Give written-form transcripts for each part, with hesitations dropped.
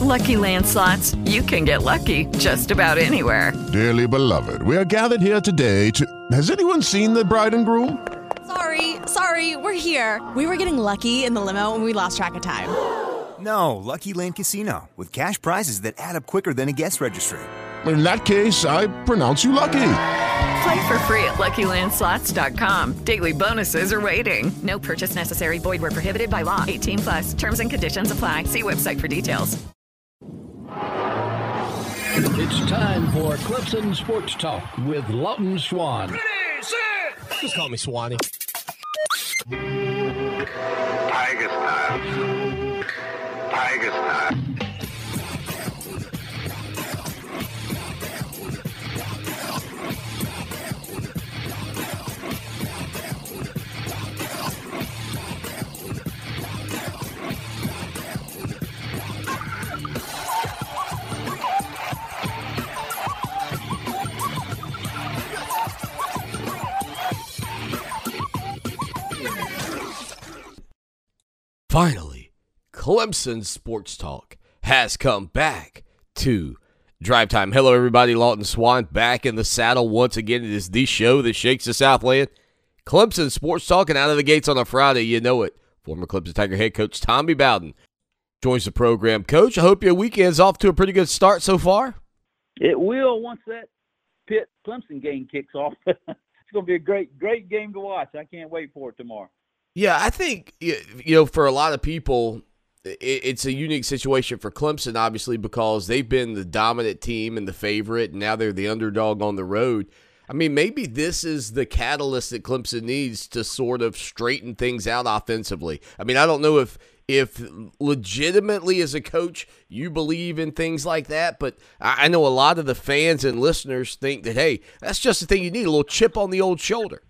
Lucky Land Slots, you can get lucky just about anywhere. Dearly beloved, we are gathered here today to... Has anyone seen the bride and groom? Sorry, we're here. We were getting lucky in the limo and we lost track of time. No, Lucky Land Casino, with cash prizes that add up quicker than a guest registry. In that case, I pronounce you lucky. Play for free at LuckyLandSlots.com. Daily bonuses are waiting. No purchase necessary. Void where prohibited by law. 18+. Terms and conditions apply. See website for details. It's time for Clemson Sports Talk with Lawton Swan. Ready, set. Just call me Swanee. Tiger style. Tiger style. Finally, Clemson Sports Talk has come back to Drive Time. Hello, everybody. Lawton Swan back in the saddle once again. It is the show that shakes the Southland. Clemson Sports Talk, and out of the gates on a Friday, you know it. Former Clemson Tiger head coach Tommy Bowden joins the program. Coach, I hope your weekend's off to a pretty good start so far. It will once that Pitt-Clemson game kicks off. It's going to be a great game to watch. I can't wait for it tomorrow. Yeah, I think, for a lot of people, it's a unique situation for Clemson, obviously, because they've been the dominant team and the favorite, and now they're the underdog on the road. I mean, maybe this is the catalyst that Clemson needs to sort of straighten things out offensively. I mean, I don't know if legitimately as a coach you believe in things like that, but I know a lot of the fans and listeners think that, hey, that's just the thing you need, a little chip on the old shoulder.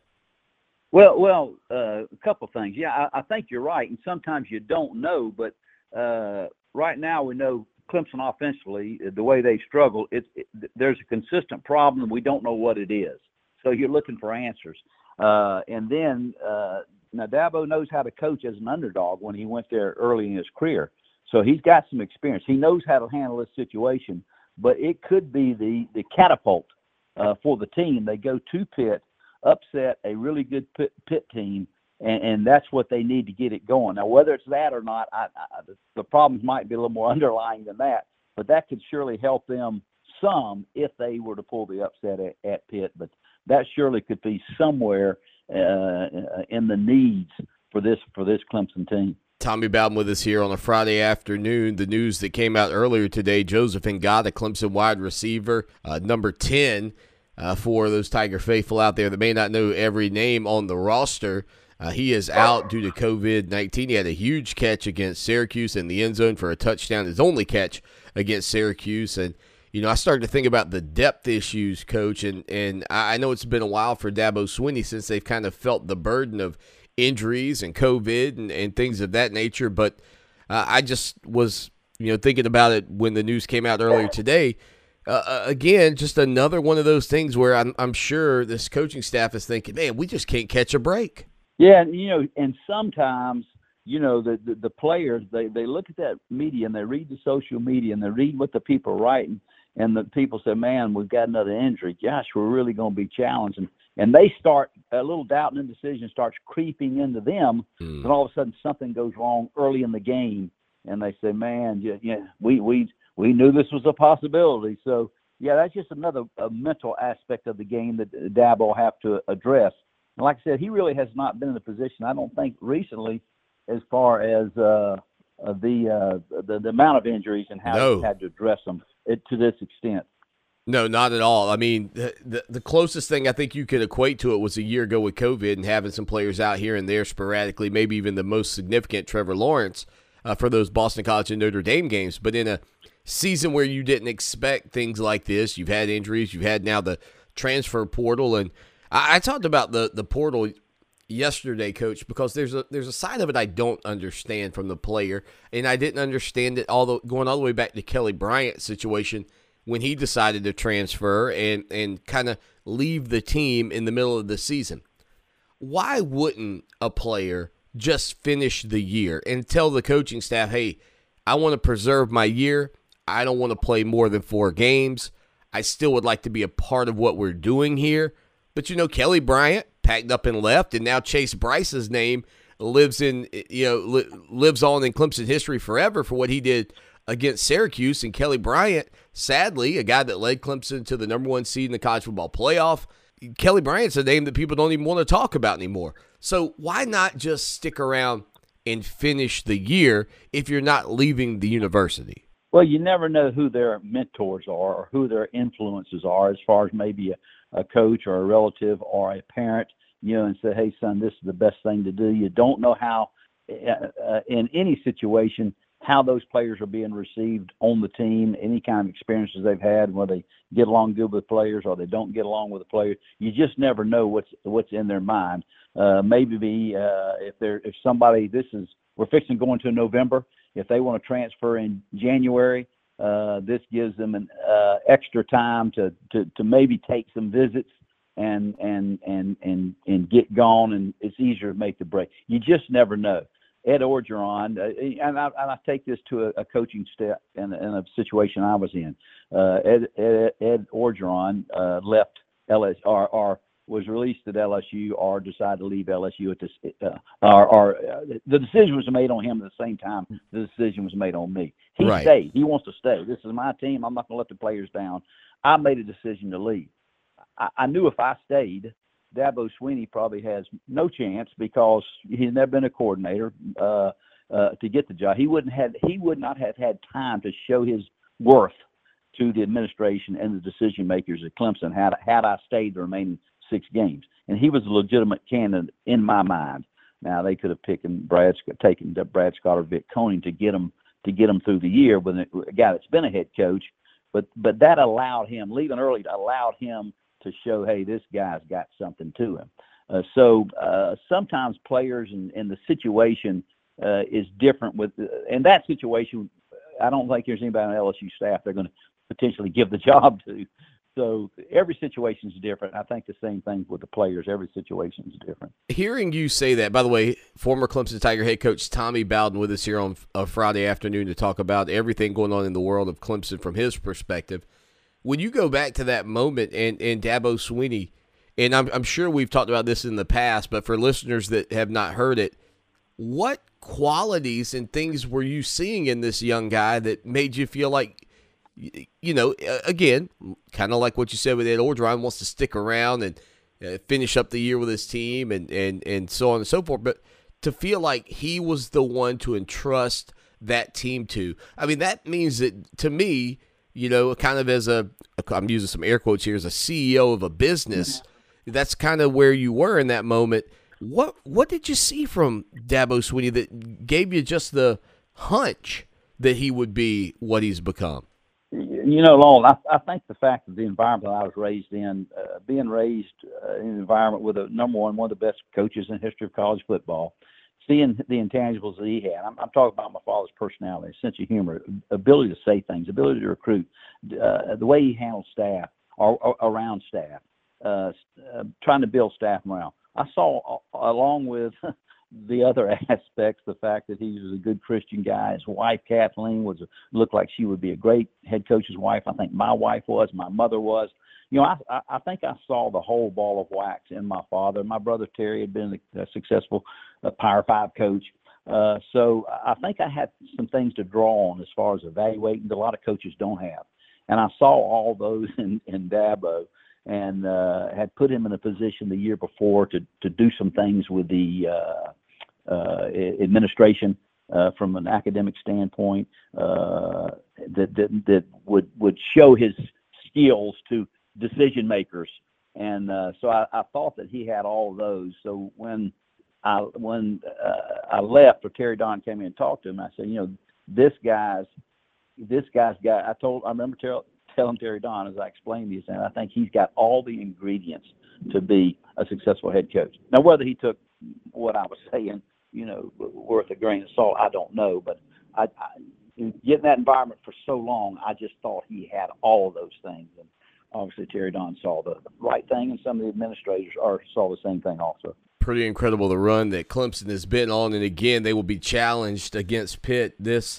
Well, a couple things. Yeah, I think you're right, and sometimes you don't know, but right now we know Clemson offensively, the way they struggle, there's a consistent problem. We don't know what it is. So you're looking for answers. And then now Dabo knows how to coach as an underdog when he went there early in his career. So he's got some experience. He knows how to handle this situation, but it could be the catapult for the team. They go to Pitt, upset a really good Pitt team, and that's what they need to get it going. Now, whether it's that or not, the problems might be a little more underlying than that, but that could surely help them some if they were to pull the upset at Pitt. But that surely could be somewhere in the needs for this Clemson team. Tommy Bowden with us here on a Friday afternoon. The news that came out earlier today, Joseph Ngata, Clemson wide receiver, number 10, for those Tiger faithful out there that may not know every name on the roster. He is out due to COVID-19. He had a huge catch against Syracuse in the end zone for a touchdown, his only catch against Syracuse. And, I started to think about the depth issues, Coach, and I know it's been a while for Dabo Swinney since they've kind of felt the burden of injuries and COVID and things of that nature. But I just was, thinking about it when the news came out earlier today. Again, just another one of those things where I'm sure this coaching staff is thinking, man, we just can't catch a break. Yeah, and sometimes, the players, they look at that media and they read the social media and they read what the people are writing, and the people say, man, we've got another injury. Gosh, we're really going to be challenged. And they start, a little doubt and indecision starts creeping into them, and all of a sudden something goes wrong early in the game, and they say, man, we knew this was a possibility. So, yeah, that's just another mental aspect of the game that Dabo will have to address. And like I said, he really has not been in a position, I don't think, recently as far as the amount of injuries and how he had to address them to this extent. No, not at all. I mean, the closest thing I think you could equate to it was a year ago with COVID and having some players out here and there sporadically, maybe even the most significant, Trevor Lawrence, for those Boston College and Notre Dame games. But in a season where you didn't expect things like this, you've had injuries, you've had now the transfer portal. And I talked about the portal yesterday, Coach, because there's a side of it I don't understand from the player, and I didn't understand it going all the way back to Kelly Bryant's situation when he decided to transfer and kind of leave the team in the middle of the season. Why wouldn't a player just finish the year and tell the coaching staff, hey, I want to preserve my year. I don't want to play more than 4 games. I still would like to be a part of what we're doing here. But, Kelly Bryant packed up and left, and now Chase Bryce's name lives on in Clemson history forever for what he did against Syracuse. And Kelly Bryant, sadly, a guy that led Clemson to the number 1 seed in the college football playoff, Kelly Bryant's a name that people don't even want to talk about anymore. So why not just stick around and finish the year if you're not leaving the university? Well, you never know who their mentors are or who their influences are, as far as maybe a coach or a relative or a parent, and say, hey, son, this is the best thing to do. You don't know how, in any situation, how those players are being received on the team, any kind of experiences they've had, whether they get along good with players or they don't get along with the players. You just never know what's in their mind. Maybe if somebody, we're fixing going to November. If they want to transfer in January, this gives them an extra time to maybe take some visits and get gone, and it's easier to make the break. You just never know. Ed Orgeron, and I take this to a coaching step in a situation I was in. Ed Orgeron left LSU, or was released at LSU, or decided to leave LSU at this. The decision was made on him at the same time the decision was made on me. He stayed. He wants to stay. This is my team. I'm not going to let the players down. I made a decision to leave. I knew if I stayed, Dabo Swinney probably has no chance because he's never been a coordinator to get the job. He would not have had time to show his worth to the administration and the decision makers at Clemson had I stayed the remaining 6 games. And he was a legitimate candidate in my mind. Now they could have taken Brad Scott or Vic Koenning to get him through the year with a guy that's been a head coach, but that allowed him, leaving early, allowed him to show, hey, this guy's got something to him. So sometimes players and the situation is different. In that situation, I don't think there's anybody on LSU staff they're going to potentially give the job to. So every situation is different. I think the same thing with the players. Every situation is different. Hearing you say that, by the way, former Clemson Tiger head coach Tommy Bowden with us here on a Friday afternoon to talk about everything going on in the world of Clemson from his perspective. When you go back to that moment and Dabo Swinney, and I'm sure we've talked about this in the past, but for listeners that have not heard it, what qualities and things were you seeing in this young guy that made you feel like, again, kind of like what you said with Ed Orgeron, wants to stick around and finish up the year with his team and so on and so forth, but to feel like he was the one to entrust that team to? I mean, that means that, to me, kind of as I'm using some air quotes here, as a CEO of a business, that's kind of where you were in that moment. What did you see from Dabo Swinney that gave you just the hunch that he would be what he's become? Lowell, I think the fact that the environment that I was raised in, being raised in an environment with one of the best coaches in the history of college football, seeing the intangibles that he had. I'm talking about my father's personality, sense of humor, ability to say things, ability to recruit, the way he handled staff or around staff, trying to build staff morale. I saw, along with the other aspects, the fact that he was a good Christian guy. His wife, Kathleen, looked like she would be a great head coach's wife. I think my wife was, my mother was. I think I saw the whole ball of wax in my father. My brother Terry had been a successful Power 5 coach. So I think I had some things to draw on as far as evaluating that a lot of coaches don't have. And I saw all those in Dabo, and had put him in a position the year before to do some things with the administration from an academic standpoint that would show his skills to decision makers. And so I thought that he had all of those. So when I left, or Terry Don came in and talked to him, I said, this guy's got. I remember telling Terry Don, as I explained these, and I think he's got all the ingredients to be a successful head coach. Now, whether he took what I was saying, worth a grain of salt, I don't know. But I getting that environment for so long, I just thought he had all of those things. And obviously, Terry Don saw the right thing, and some of the administrators saw the same thing also. Pretty incredible the run that Clemson has been on, and again, they will be challenged against Pitt this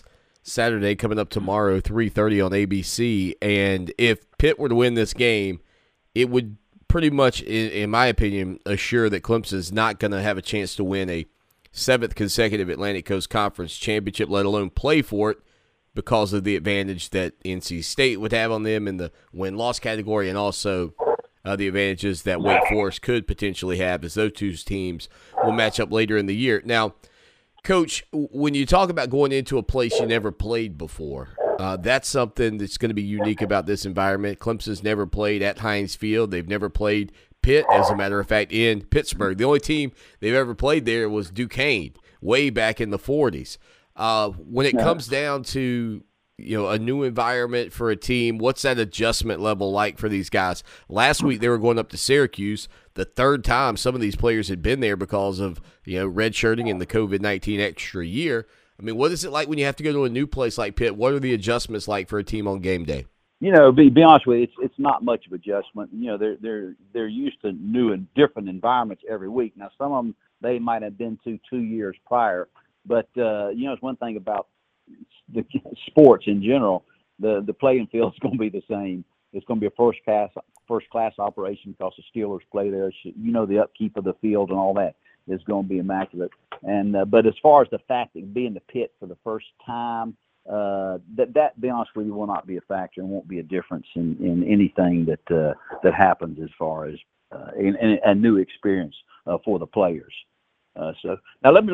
Saturday coming up tomorrow, 3:30 on ABC. And if Pitt were to win this game, it would pretty much, in my opinion, assure that Clemson's not going to have a chance to win a 7th consecutive Atlantic Coast Conference championship, let alone play for it, because of the advantage that NC State would have on them in the win-loss category, and also the advantages that Wake Forest could potentially have, as those two teams will match up later in the year. Now, Coach, when you talk about going into a place you never played before, that's something that's going to be unique about this environment. Clemson's never played at Heinz Field. They've never played Pitt, as a matter of fact, in Pittsburgh. The only team they've ever played there was Duquesne, way back in the 40s. When it comes down to a new environment for a team, what's that adjustment level like for these guys? Last week they were going up to Syracuse, the third time some of these players had been there because of redshirting and the COVID-19 extra year. I mean, what is it like when you have to go to a new place like Pitt? What are the adjustments like for a team on game day? Be honest with you, it's not much of adjustment. They're used to new and different environments every week. Now, some of them they might have been to 2 years prior, but it's one thing about the sports in general. The playing field is going to be the same. It's going to be a first class operation because the Steelers play there. The upkeep of the field and all that is going to be immaculate. And but as far as the fact that being the Pit for the first time, that be honest with you, will not be a factor and won't be a difference in anything that happens as far as in a new experience for the players. So now let's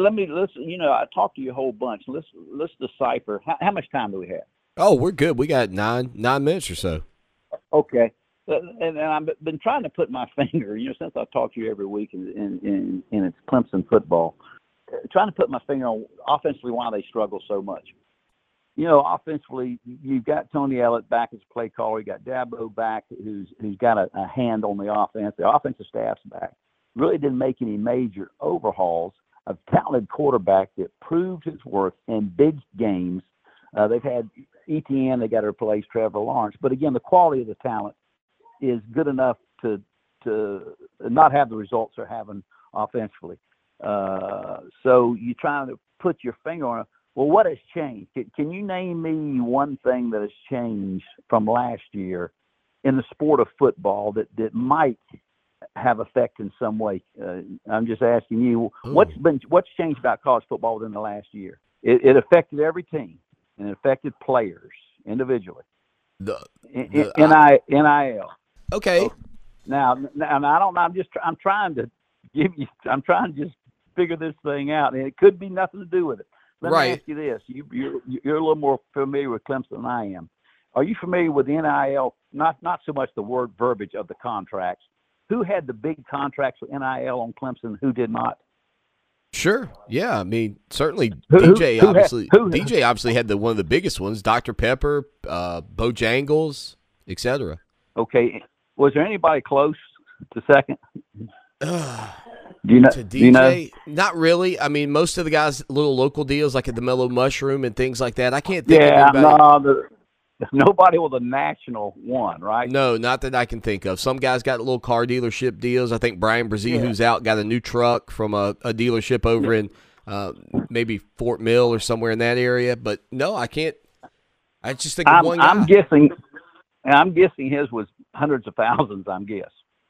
I talked to you a whole bunch. Let's decipher how much time do we have? Oh, we're good. We got nine minutes or so. Okay. And I've been trying to put my finger, since I talk to you every week in it's Clemson football, trying to put my finger on offensively why they struggle so much. Offensively, you've got Tony Ellett back as play caller. You got Dabo back, who's got a hand on the offense. The offensive staff's back. Really didn't make any major overhauls. A talented quarterback that proved his worth in big games. They've had ETN. They got to replace Trevor Lawrence. But again, the quality of the talent is good enough to not have the results they're having offensively. So you're trying to put your finger on it. Well, what has changed? Can you name me one thing that has changed from last year in the sport of football that might have effect in some way? I'm just asking you, what's changed about college football within the last year? It affected every team, and it affected players individually. NIL. Okay. Now I don't know. I'm trying to just figure this thing out, and it could be nothing to do with it. Let me ask you this: you're a little more familiar with Clemson than I am. Are you familiar with NIL? Not so much the word verbiage of the contracts. Who had the big contracts with NIL on Clemson? Who did not? Sure. Yeah. I mean, certainly DJ obviously had one of the biggest ones. Dr. Pepper, Bojangles, etc. Okay. Was there anybody close to second? Do you know? Not really. I mean, most of the guys, little local deals like at the Mellow Mushroom and things like that. I can't think of anybody. Nobody with a national one, right? No, not that I can think of. Some guys got little car dealership deals. I think Brian Brzee, who's out, got a new truck from a dealership over in maybe Fort Mill or somewhere in that area. But no, I can't. I just think of one guy. I'm guessing his was hundreds of thousands. I'm guessing.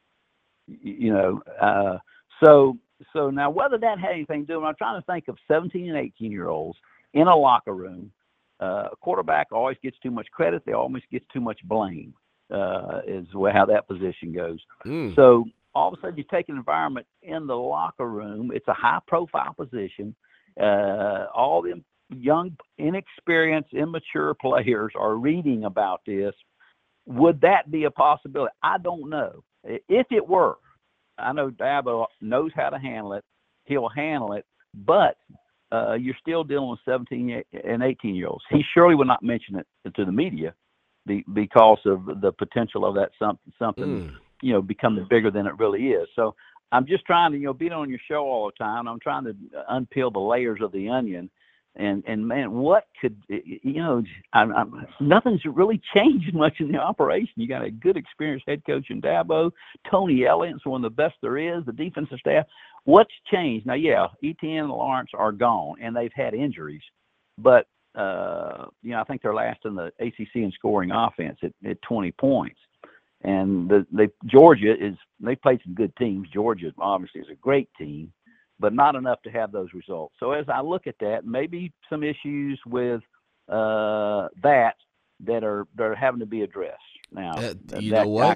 So now whether that had anything to do with it, I'm trying to think of 17 and 18-year-olds in a locker room. A quarterback always gets too much credit. They always get too much blame, is how that position goes. So all of a sudden you take an environment in the locker room. It's a high-profile position. All the young, inexperienced, immature players are reading about this. Would that be a possibility? I don't know. If it were, I know Dabo knows how to handle it. He'll handle it, but you're still dealing with 17 and 18-year-olds. He surely would not mention it to the media because of the potential of that something becoming bigger than it really is. So I'm just trying to, be on your show all the time. I'm trying to unpeel the layers of the onion. And man, what could, nothing's really changed much in the operation. You got a good experienced head coach in Dabo. Tony Elliott's one of the best there is, the defensive staff. What's changed? Now, Etienne and Lawrence are gone, and they've had injuries. But I think they're last in the ACC in scoring offense at 20 points. And Georgia they played some good teams. Georgia obviously is a great team, but not enough to have those results. So as I look at that, maybe some issues with that are having to be addressed. Now, know what?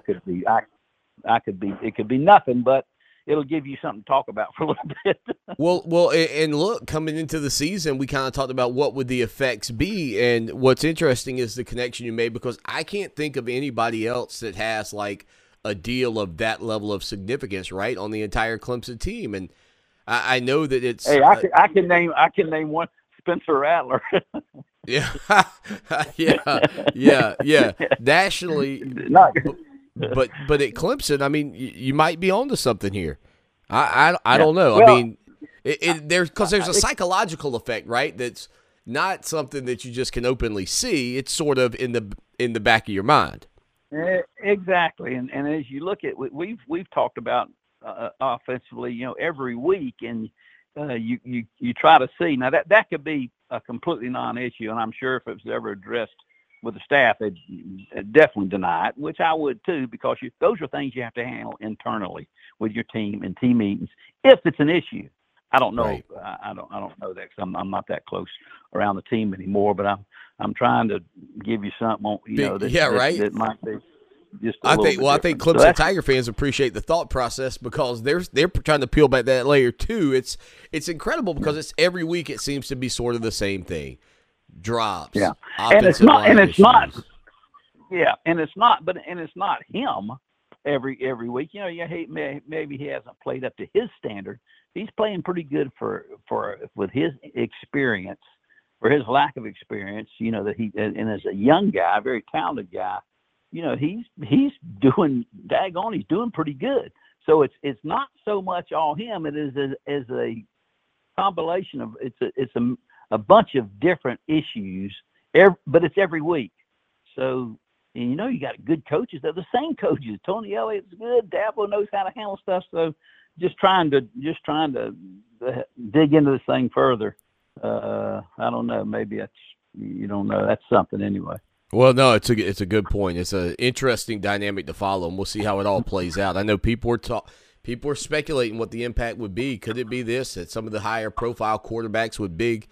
It could be nothing, but it'll give you something to talk about for a little bit. Well, and look, coming into the season, we kind of talked about what would the effects be, and what's interesting is the connection you made, because I can't think of anybody else that has like a deal of that level of significance, right, on the entire Clemson team. And I know that it's. Hey, I can name one, Spencer Rattler. Yeah, yeah. Nationally, but at Clemson, I mean, you might be onto something here. I don't know. Well, I mean, there's a psychological effect, right? That's not something that you just can openly see. It's sort of in the back of your mind. Exactly, and as you look at, we've talked about offensively, every week, and you try to see. Now that could be a completely non-issue, and I'm sure if it was ever addressed with the staff, they'd definitely deny it, which I would too, because those are things you have to handle internally with your team in team meetings if it's an issue. I don't know. Right. I don't know that, because I'm not that close around the team anymore. But I'm trying to give you something, that might be just a little bit different. I think Clemson Tiger fans appreciate the thought process, because they're trying to peel back that layer too. It's incredible, because it's every week it seems to be sort of the same thing. Drops. Yeah. And it's not him every week. Maybe he hasn't played up to his standard. He's playing pretty good with his experience, for his lack of experience, that and as a young guy, a very talented guy, he's doing he's doing pretty good. So it's not so much all him. It is as a combination of it's a bunch of different issues, but it's every week. So, you got good coaches. They're the same coaches. Tony Elliott's good. Dabo knows how to handle stuff. So just trying to dig into this thing further. I don't know. Maybe you don't know. That's something anyway. Well, no, it's a good point. It's an interesting dynamic to follow, and we'll see how it all plays out. I know people are speculating what the impact would be. Could it be this, that some of the higher profile quarterbacks with big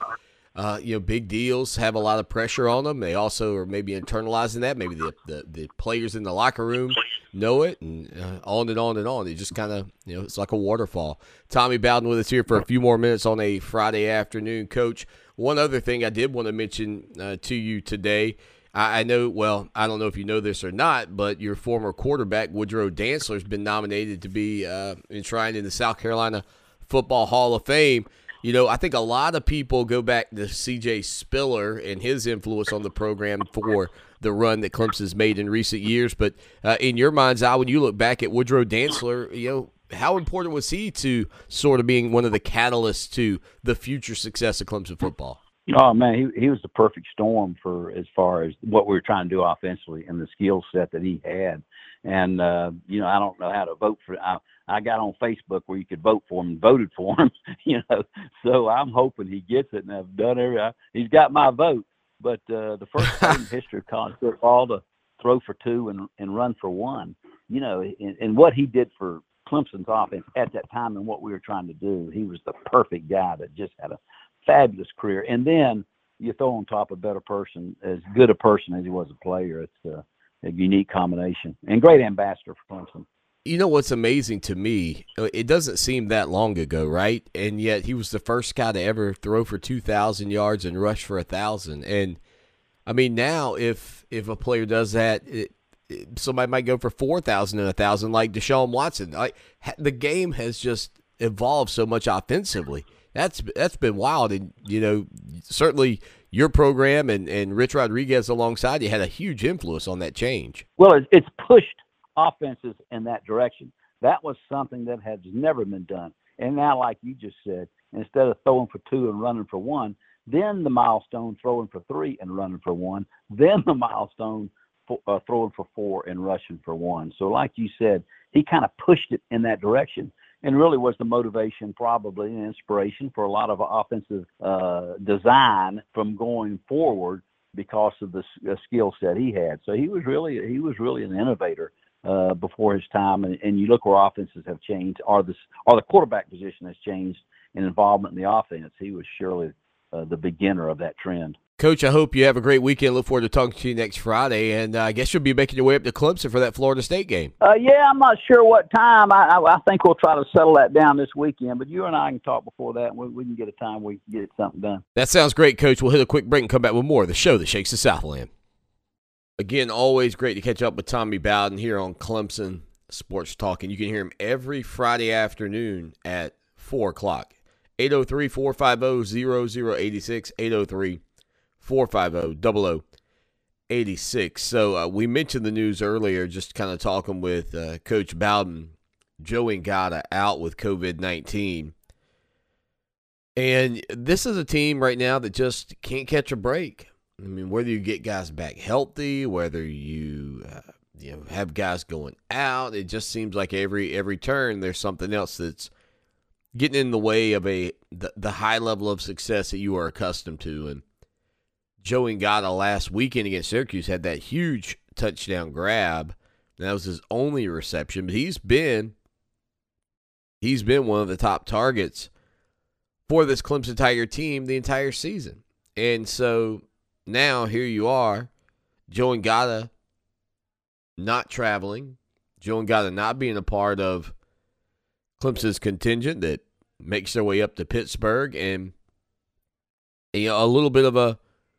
deals have a lot of pressure on them? They also are maybe internalizing that. Maybe the players in the locker room know it, and on and on and on. It just kind of, it's like a waterfall. Tommy Bowden with us here for a few more minutes on a Friday afternoon. Coach, one other thing I did want to mention to you today. I know, well, I don't know if you know this or not, but your former quarterback, Woodrow Dantzler, has been nominated to be enshrined in the South Carolina Football Hall of Fame. I think a lot of people go back to C.J. Spiller and his influence on the program for the run that Clemson's made in recent years. But in your mind's eye, when you look back at Woodrow Dantzler, how important was he to sort of being one of the catalysts to the future success of Clemson football? Oh man, he was the perfect storm for as far as what we were trying to do offensively and the skill set that he had. And I don't know how to vote for. I got on Facebook where you could vote for him and voted for him. So I'm hoping he gets it, and I've done he's got my vote. But the first time in history of college football to throw for two and run for one, and what he did for Clemson's offense at that time and what we were trying to do, he was the perfect guy that just had a fabulous career. And then you throw on top a better person, as good a person as he was a player. It's a unique combination, and great ambassador for Clemson. What's amazing to me, it doesn't seem that long ago, right? And yet he was the first guy to ever throw for 2,000 yards and rush for 1,000. And I mean, now if a player does that, somebody might go for 4,000 and 1,000, like Deshaun Watson. The game has just evolved so much offensively. That's been wild, and certainly your program and Rich Rodriguez alongside you had a huge influence on that change. Well, it's pushed offenses in that direction. That was something that has never been done. And now, like you just said, instead of throwing for two and running for one, then the milestone throwing for three and running for one, then the milestone throwing for four and rushing for one. So like you said, he kind of pushed it in that direction. and really was the motivation, probably, and inspiration for a lot of offensive design from going forward because of the skill set he had. So he was really an innovator before his time. And you look where offenses have changed, or the quarterback position has changed in involvement in the offense. He was surely the beginner of that trend. Coach, I hope you have a great weekend. Look forward to talking to you next Friday. And I guess you'll be making your way up to Clemson for that Florida State game. Yeah, I'm not sure what time. I think we'll try to settle that down this weekend. But you and I can talk before that, and we can get a time we can get something done. That sounds great, Coach. We'll hit a quick break and come back with more of the show that shakes the Southland. Again, always great to catch up with Tommy Bowden here on Clemson Sports Talk. And you can hear him every Friday afternoon at 4 o'clock. 803-450-0086, 803-450-0086. So we mentioned the news earlier, just kind of talking with Coach Bowden. Joey Ngata out with COVID-19. And this is a team right now that just can't catch a break. I mean, whether you get guys back healthy, whether you have guys going out, it just seems like every turn there's something else that's getting in the way of the high level of success that you are accustomed to. And Joey Ngata last weekend against Syracuse had that huge touchdown grab. That was his only reception, but he's been one of the top targets for this Clemson Tiger team the entire season. And so now here you are, Joey Ngata not traveling, Joey Ngata not being a part of Clemson's contingent that makes their way up to Pittsburgh, and a little bit of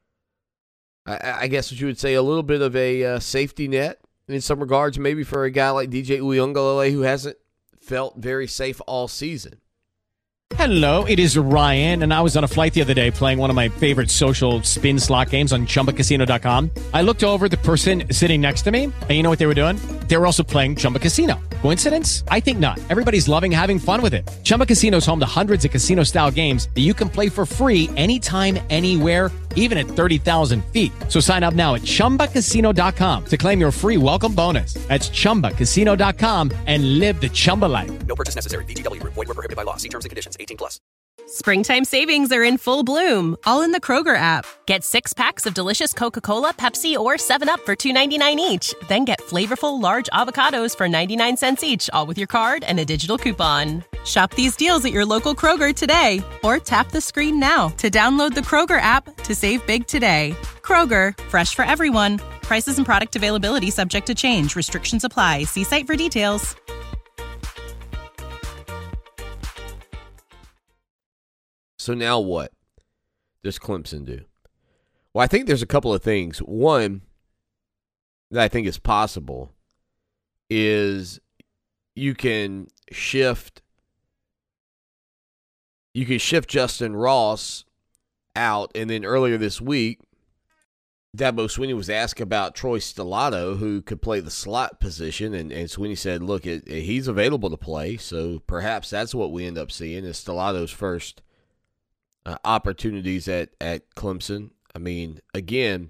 I guess what you would say, a little bit of a safety net in some regards, maybe for a guy like DJ Uiagalelei who hasn't felt very safe all season. Hello, it is Ryan, and I was on a flight the other day playing one of my favorite social spin slot games on ChumbaCasino.com. I looked over at the person sitting next to me, and you know what they were doing? They were also playing Chumba Casino. Coincidence? I think not. Everybody's loving having fun with it. Chumba Casino is home to hundreds of casino-style games that you can play for free anytime, anywhere, even at 30,000 feet. So sign up now at ChumbaCasino.com to claim your free welcome bonus. That's ChumbaCasino.com and live the Chumba life. No purchase necessary. VGW. Void where prohibited by law. See terms and conditions. 18+. Springtime savings are in full bloom, all in the Kroger app. Get 6 packs of delicious Coca-Cola, Pepsi, or 7-Up for $2.99 each. Then get flavorful large avocados for 99 cents each, all with your card and a digital coupon. Shop these deals at your local Kroger today, or tap the screen now to download the Kroger app to save big today. Kroger, fresh for everyone. Prices and product availability subject to change. Restrictions apply. See site for details. So now what does Clemson do? Well, I think there's a couple of things. One that I think is possible is you can shift Justin Ross out, and then earlier this week, Dabo Swinney was asked about Troy Stellato, who could play the slot position, and Swinney said, look, he's available to play, so perhaps that's what we end up seeing is Stellato's first opportunities at Clemson. I mean, again,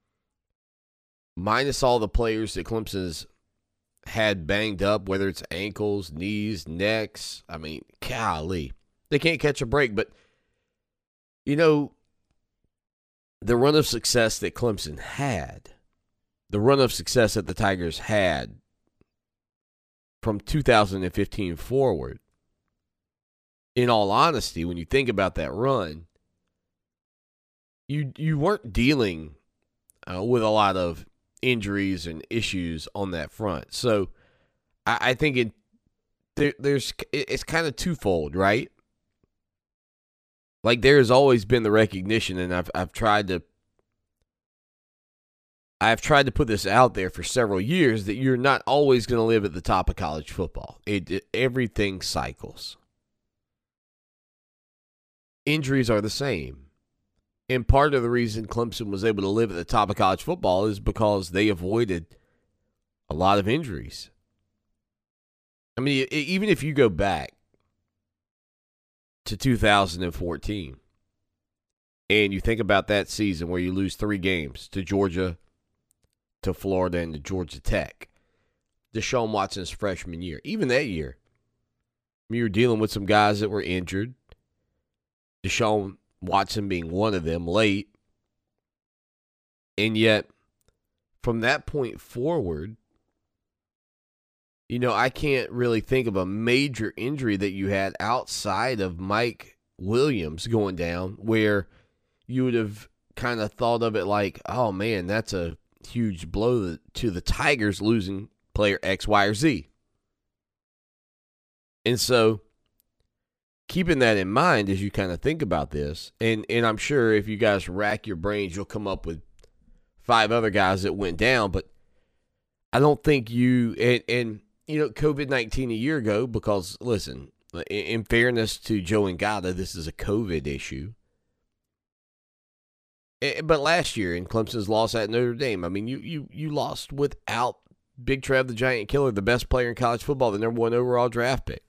minus all the players that Clemson's had banged up, whether it's ankles, knees, necks, I mean, golly, they can't catch a break. But, the run of success that Clemson had, the run of success that the Tigers had from 2015 forward, in all honesty, when you think about that run, you weren't dealing with a lot of injuries and issues on that front. So I think it's kind of twofold, right? Like there has always been the recognition, and I've tried to put this out there for several years, that you're not always going to live at the top of college football. Everything cycles. Injuries are the same. And part of the reason Clemson was able to live at the top of college football is because they avoided a lot of injuries. I mean, even if you go back to 2014 and you think about that season where you lose 3 games to Georgia, to Florida, and to Georgia Tech, Deshaun Watson's freshman year, even that year, You were dealing with some guys that were injured. Deshaun Watson being one of them late. And yet, from that point forward, I can't really think of a major injury that you had outside of Mike Williams going down where you would have kind of thought of it like, oh, man, that's a huge blow to the Tigers losing player X, Y, or Z. And so, keeping that in mind as you kind of think about this, and I'm sure if you guys rack your brains, you'll come up with 5 other guys that went down, but I don't think COVID-19 a year ago, because, listen, in fairness to Joe Ngata, this is a COVID issue. But last year in Clemson's loss at Notre Dame, I mean, you lost without Big Trev, the Giant Killer, the best player in college football, the number 1 overall draft pick.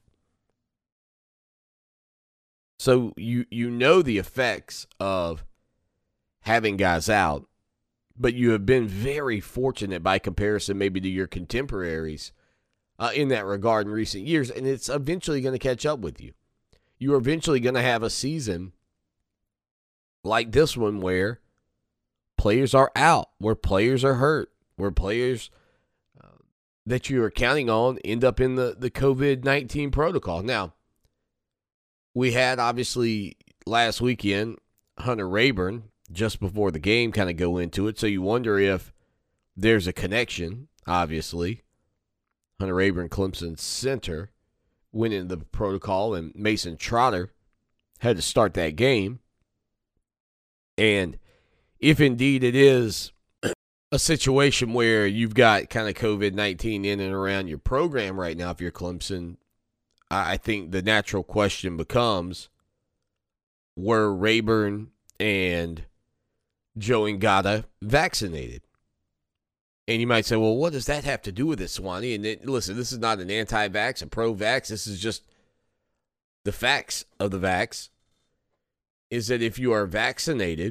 So you know the effects of having guys out, but you have been very fortunate by comparison maybe to your contemporaries in that regard in recent years, and it's eventually going to catch up with you. You're eventually going to have a season like this one where players are out, where players are hurt, where players that you are counting on end up in the COVID-19 protocol. Now, we had, obviously, last weekend, Hunter Rayburn, just before the game, kind of go into it. So you wonder if there's a connection, obviously. Hunter Rayburn, Clemson center, went into the protocol, and Mason Trotter had to start that game. And if indeed it is a situation where you've got kind of COVID-19 in and around your program right now, if you're Clemson, I think the natural question becomes, were Rayburn and Joe Ngata vaccinated? And you might say, well, what does that have to do with it, Swanee? And listen, this is not an anti-vax, a pro-vax. This is just the facts of the vax, is that if you are vaccinated,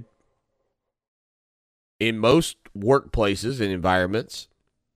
in most workplaces and environments,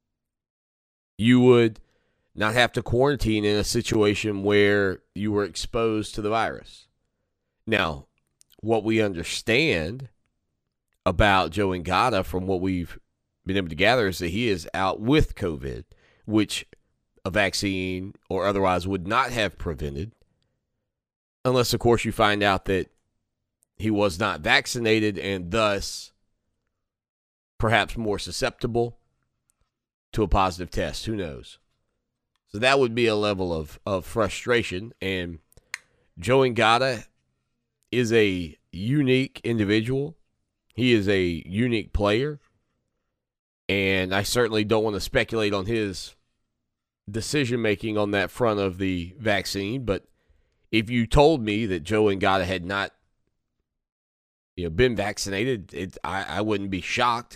you would not have to quarantine in a situation where you were exposed to the virus. Now, what we understand about Joe Ngata from what we've been able to gather is that he is out with COVID, which a vaccine or otherwise would not have prevented, unless, of course, you find out that he was not vaccinated and thus perhaps more susceptible to a positive test. Who knows? So that would be a level of frustration. And Joe Ngata is a unique individual. He is a unique player. And I certainly don't want to speculate on his decision-making on that front of the vaccine. But if you told me that Joe Ngata had not been vaccinated, I wouldn't be shocked.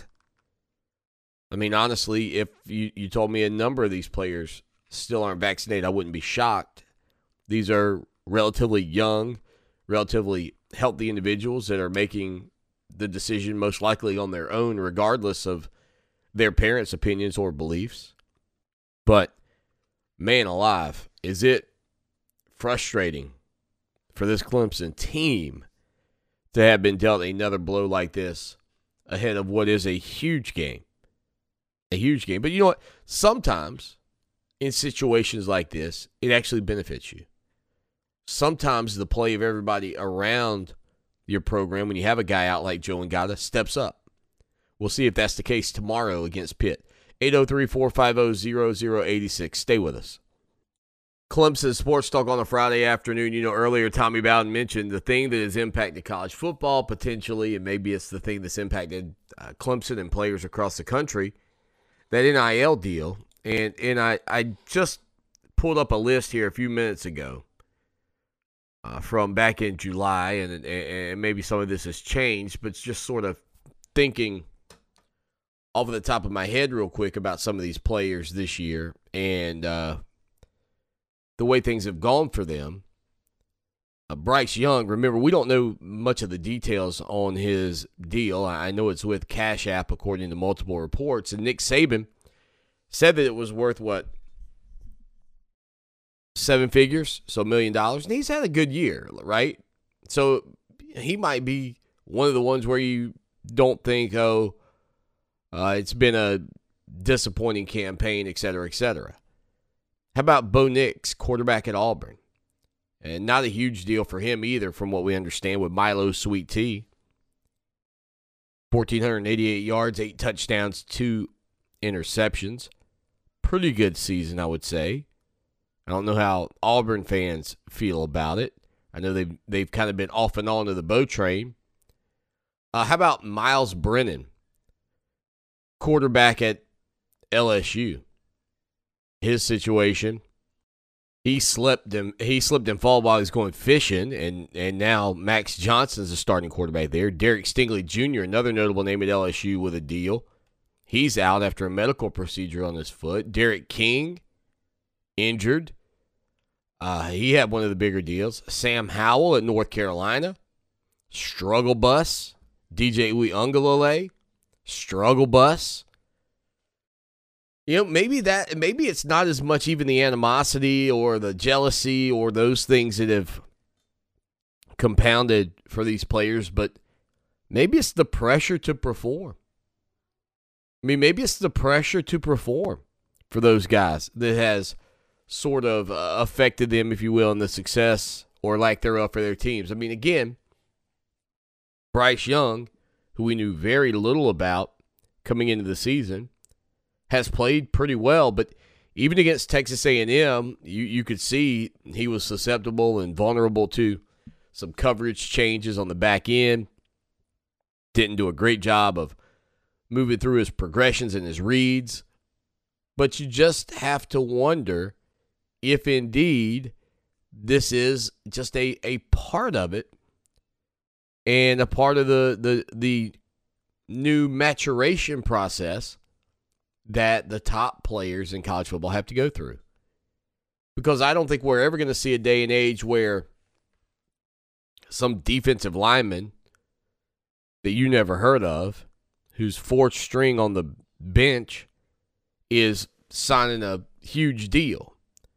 I mean, honestly, if you told me a number of these players still aren't vaccinated, I wouldn't be shocked. These are relatively young, relatively healthy individuals that are making the decision most likely on their own, regardless of their parents' opinions or beliefs. But, man alive, is it frustrating for this Clemson team to have been dealt another blow like this ahead of what is a huge game. A huge game. But you know what? Sometimes in situations like this, it actually benefits you. Sometimes the play of everybody around your program, when you have a guy out like Joe Ngata, steps up. We'll see if that's the case tomorrow against Pitt. 803-450-0086. Stay with us. Clemson Sports Talk on a Friday afternoon. Earlier Tommy Bowden mentioned the thing that has impacted college football potentially, and maybe it's the thing that's impacted Clemson and players across the country, that NIL deal. And I just pulled up a list here a few minutes ago from back in July, and maybe some of this has changed, but it's just sort of thinking off the top of my head real quick about some of these players this year and the way things have gone for them. Bryce Young, remember, we don't know much of the details on his deal. I know it's with Cash App, according to multiple reports. And Nick Saban said that it was worth, 7 figures, so $1 million. And he's had a good year, right? So he might be one of the ones where you don't think, it's been a disappointing campaign, et cetera, et cetera. How about Bo Nix, quarterback at Auburn? And not a huge deal for him either, from what we understand, with Milo Sweet Tea. 1,488 yards, 8 touchdowns, 2 interceptions. Pretty good season, I would say. I don't know how Auburn fans feel about it. I know they've kind of been off and on to the Bo train. How about Miles Brennan, quarterback at LSU? His situation, he slipped and fall while he was going fishing, and now Max Johnson's a starting quarterback there. Derek Stingley Jr., another notable name at LSU with a deal. He's out after a medical procedure on his foot. Derek King, injured. He had one of the bigger deals. Sam Howell at North Carolina, struggle bus. DJ Uiagalelei, struggle bus. You know, maybe it's not as much even the animosity or the jealousy or those things that have compounded for these players, but maybe it's the pressure to perform. I mean, maybe it's the pressure to perform for those guys that has sort of affected them, if you will, in the success or lack thereof for their teams. I mean, again, Bryce Young, who we knew very little about coming into the season, has played pretty well, but even against Texas A&M, you could see he was susceptible and vulnerable to some coverage changes on the back end. Didn't do a great job of moving through his progressions and his reads. But you just have to wonder if indeed this is just a part of it and a part of the new maturation process that the top players in college football have to go through. Because I don't think we're ever going to see a day and age where some defensive lineman that you never heard of, who's fourth string on the bench, is signing a huge deal.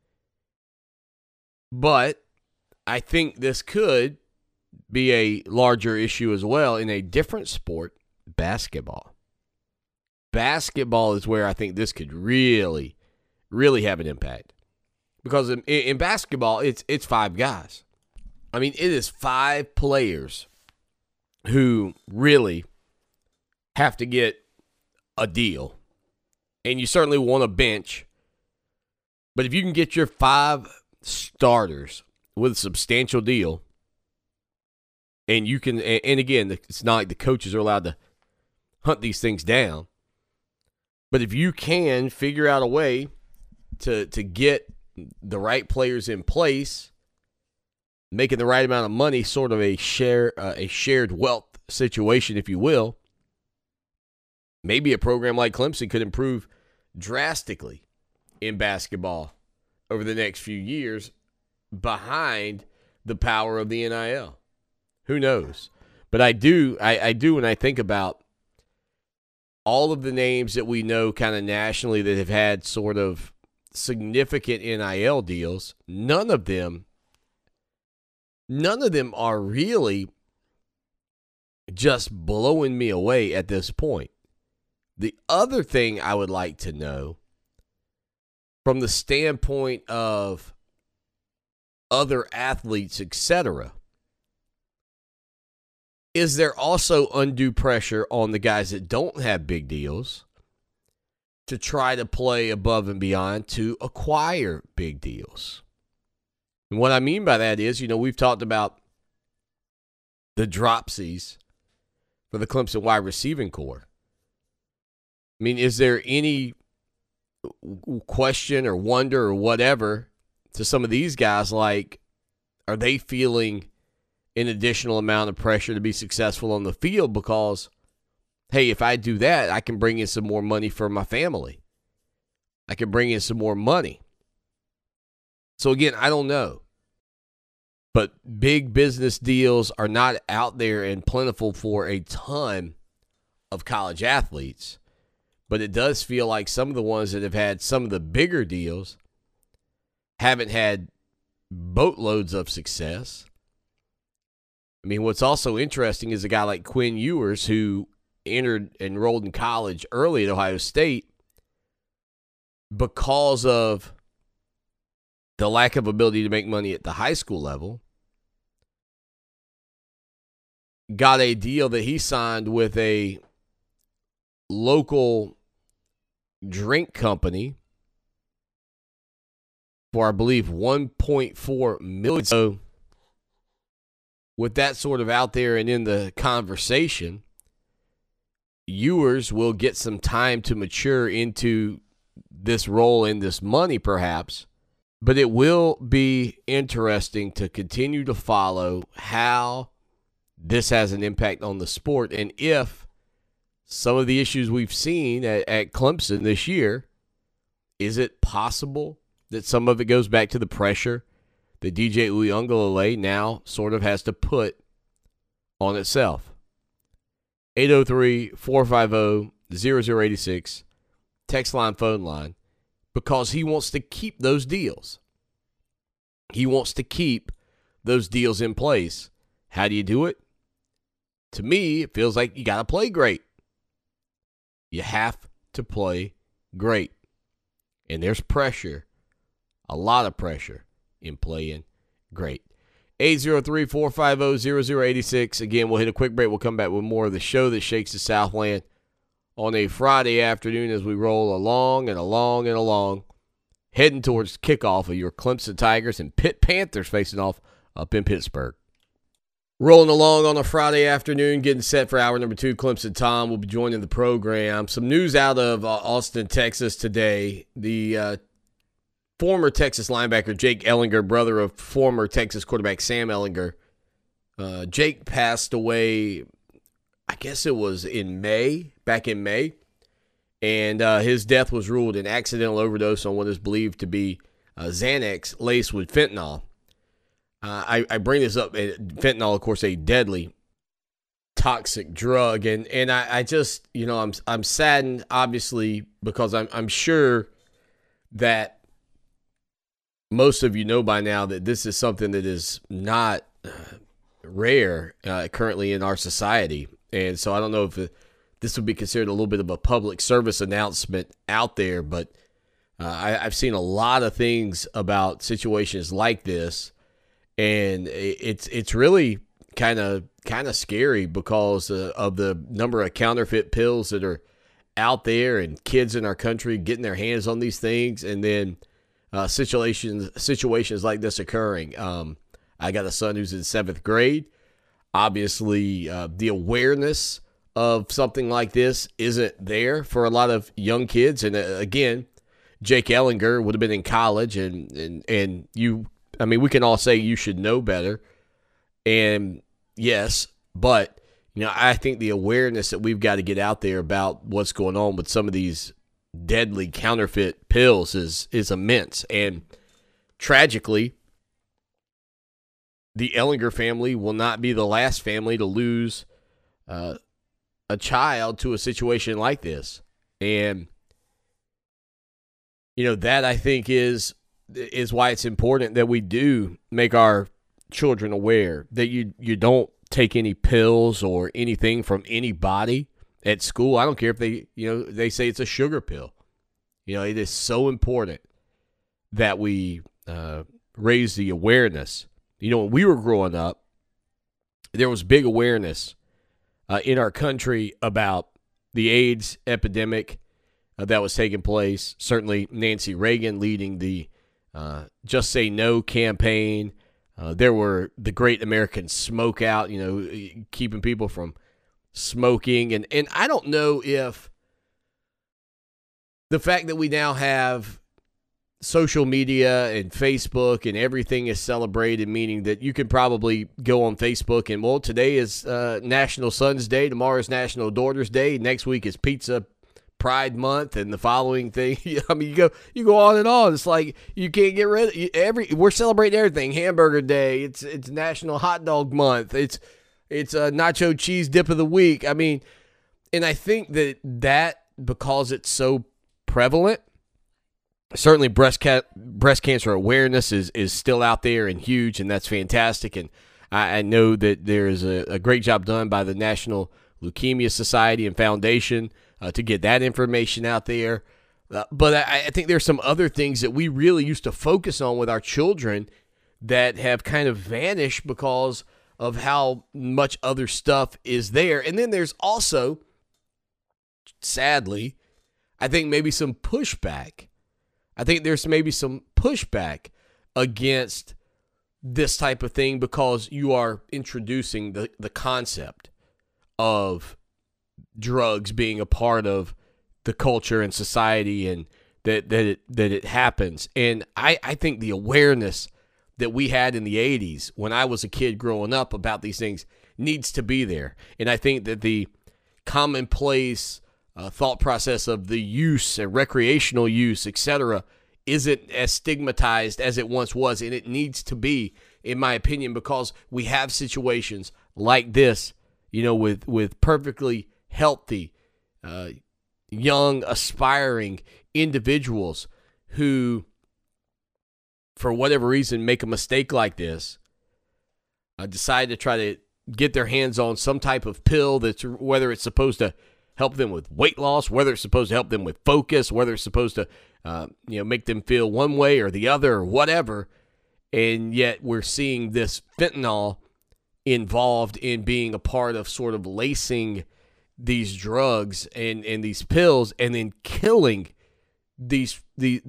But I think this could be a larger issue as well in a different sport, basketball. Basketball is where I think this could really, really have an impact. Because in basketball, it's 5 guys. I mean, it is 5 players who really have to get a deal. And you certainly want a bench. But if you can get your 5 starters with a substantial deal, and you can, and again, it's not like the coaches are allowed to hunt these things down. But if you can figure out a way to get the right players in place, making the right amount of money, sort of a shared wealth situation, if you will, maybe a program like Clemson could improve drastically in basketball over the next few years behind the power of the NIL. Who knows? But I do when I think about all of the names that we know kind of nationally that have had sort of significant NIL deals, none of them are really just blowing me away at this point. The other thing I would like to know, from the standpoint of other athletes, etc., is there also undue pressure on the guys that don't have big deals to try to play above and beyond to acquire big deals? And what I mean by that is, we've talked about the dropsies for the Clemson wide receiving core. I mean, is there any question or wonder or whatever to some of these guys, like, are they feeling an additional amount of pressure to be successful on the field because, hey, if I do that, I can bring in some more money for my family. I can bring in some more money. So again, I don't know. But big business deals are not out there and plentiful for a ton of college athletes. But it does feel like some of the ones that have had some of the bigger deals haven't had boatloads of success. I mean, what's also interesting is a guy like Quinn Ewers, who enrolled in college early at Ohio State because of the lack of ability to make money at the high school level, got a deal that he signed with a local drink company for, I believe, $1.4 million. So with that sort of out there and in the conversation, Ewers will get some time to mature into this role and this money, perhaps. But it will be interesting to continue to follow how this has an impact on the sport, and if some of the issues we've seen at Clemson this year, is it possible that some of it goes back to the pressure that DJ Uiagalelei now sort of has to put on itself? 803-450-0086, text line, phone line, because he wants to keep those deals. He wants to keep those deals in place. How do you do it? To me, it feels like you got to play great. You have to play great. And there's pressure, a lot of pressure, in playing great. 803-450-0086. Again, we'll hit a quick break. We'll come back with more of the show that shakes the Southland on a Friday afternoon as we roll along and along and along, heading towards kickoff of your Clemson Tigers and Pitt Panthers facing off up in Pittsburgh. Rolling along on a Friday afternoon, getting set for hour number 2. Clemson Tom will be joining the program. Some news out of Austin, Texas today. The former Texas linebacker Jake Ellinger, brother of former Texas quarterback Sam Ellinger. Jake passed away, I guess it was back in May. And his death was ruled an accidental overdose on what is believed to be Xanax laced with fentanyl. I bring this up. Fentanyl, of course, a deadly, toxic drug, and I just, I'm saddened, obviously, because I'm sure that most of you know by now that this is something that is not rare currently in our society, and so I don't know if this would be considered a little bit of a public service announcement out there, but I've seen a lot of things about situations like this. And it's really kind of scary because of the number of counterfeit pills that are out there and kids in our country getting their hands on these things, and then situations like this occurring. I got a son who's in 7th grade. Obviously, the awareness of something like this isn't there for a lot of young kids. And again, Jake Ellinger would have been in college, and you. I mean, we can all say you should know better, and yes, but, I think the awareness that we've got to get out there about what's going on with some of these deadly counterfeit pills is immense, and tragically, the Ellinger family will not be the last family to lose a child to a situation like this, and, that I think is why it's important that we do make our children aware that you don't take any pills or anything from anybody at school. I don't care if they say it's a sugar pill. It is so important that we raise the awareness. When we were growing up, there was big awareness in our country about the AIDS epidemic that was taking place. Certainly Nancy Reagan leading the Just Say No campaign. There were the Great American Smoke Out, keeping people from smoking. And I don't know if the fact that we now have social media and Facebook and everything is celebrated, meaning that you can probably go on Facebook and, well, today is National Sons Day, tomorrow is National Daughters Day, next week is Pizza Pride Month, and the following thing. I mean, you go on and on. It's like you can't get rid of we're celebrating everything. Hamburger Day. It's National Hot Dog Month. It's Nacho Cheese Dip of the Week. I mean, and I think that because it's so prevalent, certainly breast cancer awareness is still out there and huge, and that's fantastic. And I know that there is a great job done by the National Leukemia Society and Foundation to get that information out there. But I think there's some other things that we really used to focus on with our children that have kind of vanished because of how much other stuff is there. And then there's also, sadly, I think maybe some pushback. I think there's maybe some pushback against this type of thing because you are introducing the concept of drugs being a part of the culture and society, and that it happens. And I think the awareness that we had in the 80s when I was a kid growing up about these things needs to be there. And I think that the commonplace thought process of the use and recreational use, etc., isn't as stigmatized as it once was, and it needs to be, in my opinion, because we have situations like this, with perfectly healthy, young, aspiring individuals who, for whatever reason, make a mistake like this, decide to try to get their hands on some type of pill that's, whether it's supposed to help them with weight loss, whether it's supposed to help them with focus, whether it's supposed to make them feel one way or the other or whatever. And yet we're seeing this fentanyl involved in being a part of sort of lacing these drugs and these pills, and then killing these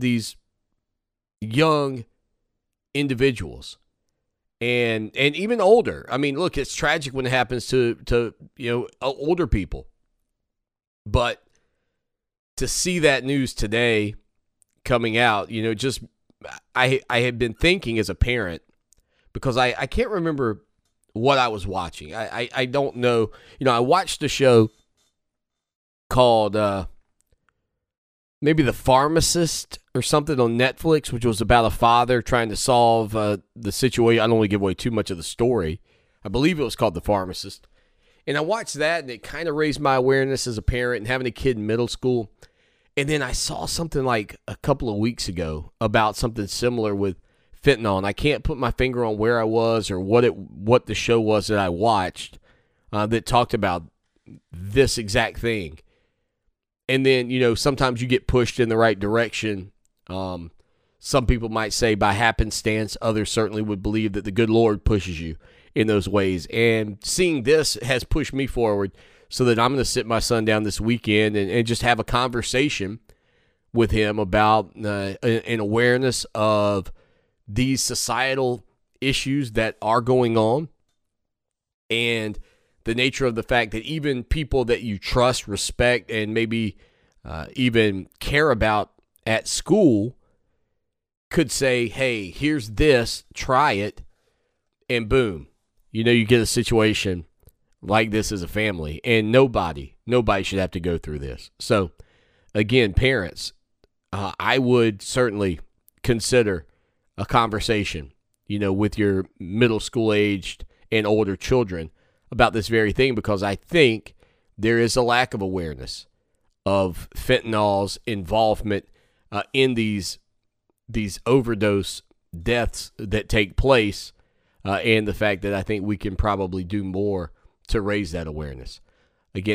young individuals and even older. I mean, look, it's tragic when it happens to older people. But to see that news today coming out, just I had been thinking as a parent, because I can't remember what I was watching. I don't know. I watched a show called maybe The Pharmacist or something on Netflix, which was about a father trying to solve the situation. I don't want to give away too much of the story. I believe it was called The Pharmacist. And I watched that, and it kind of raised my awareness as a parent and having a kid in middle school. And then I saw something like a couple of weeks ago about something similar with fentanyl, and I can't put my finger on where I was or what the show was that I watched that talked about this exact thing. And then, sometimes you get pushed in the right direction. Some people might say by happenstance. Others certainly would believe that the good Lord pushes you in those ways. And seeing this has pushed me forward so that I'm going to sit my son down this weekend and just have a conversation with him about an awareness of these societal issues that are going on, and the nature of the fact that even people that you trust, respect, and maybe even care about at school could say, hey, here's this, try it, and boom, you get a situation like this as a family, and nobody should have to go through this. So, again, parents, I would certainly consider a conversation, with your middle school aged and older children about this very thing, because I think there is a lack of awareness of fentanyl's involvement in these overdose deaths that take place, and the fact that I think we can probably do more to raise that awareness. Again,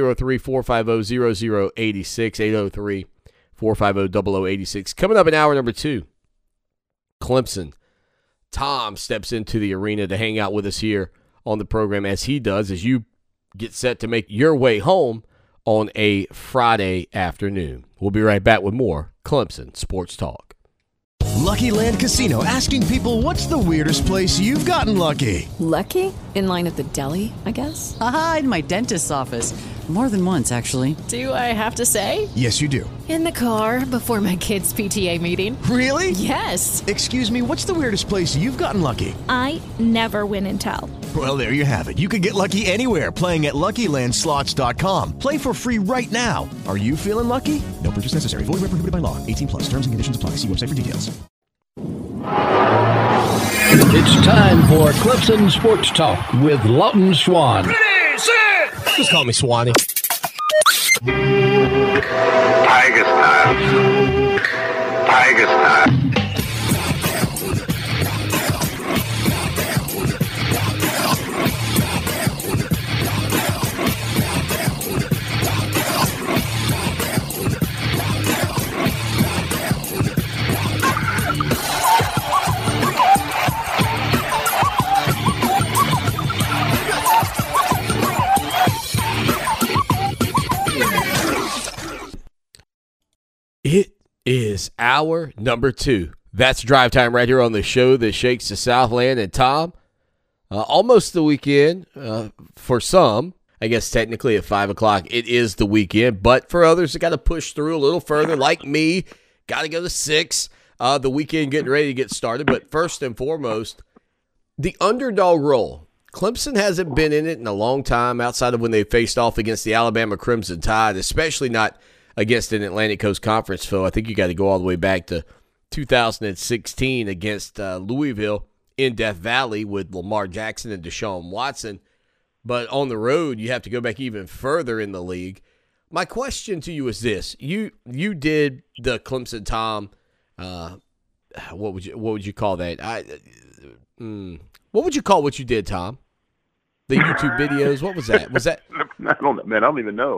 803-450-0086, 803-450-0086. Coming up in hour number 2, Clemson. Tom steps into the arena to hang out with us here on the program, as he does as you get set to make your way home on a Friday afternoon. We'll be right back with more Clemson Sports Talk. Lucky Land Casino, asking people, what's the weirdest place you've gotten lucky? Lucky? In line at the deli, I guess? Aha, in my dentist's office. More than once, actually. Do I have to say? Yes, you do. In the car before my kids' PTA meeting. Really? Yes. Excuse me, what's the weirdest place you've gotten lucky? I never win and tell. Well, there you have it. You can get lucky anywhere, playing at LuckyLandSlots.com. Play for free right now. Are you feeling lucky? No purchase necessary. Void where prohibited by law. 18+. Terms and conditions apply. See website for details. It's time for Clemson Sports Talk with Lawton Swan. Ready, set! Just call me Swanee. Tiger style. Tiger style. It is hour number 2. That's Drive Time right here on the show that shakes the Southland. And Tom, almost the weekend for some. I guess technically at 5 o'clock it is the weekend, but for others that got to push through a little further, like me, got to go to 6. The weekend getting ready to get started. But first and foremost, the underdog role. Clemson hasn't been in it in a long time outside of when they faced off against the Alabama Crimson Tide, especially not against an Atlantic Coast Conference foe. I think you got to go all the way back to 2016 against Louisville in Death Valley with Lamar Jackson and Deshaun Watson. But on the road, you have to go back even further in the league. My question to you is this. You did the Clemson Tom, what would you call that? What would you call what you did, Tom? The YouTube videos? What was that? Was that? I don't even know.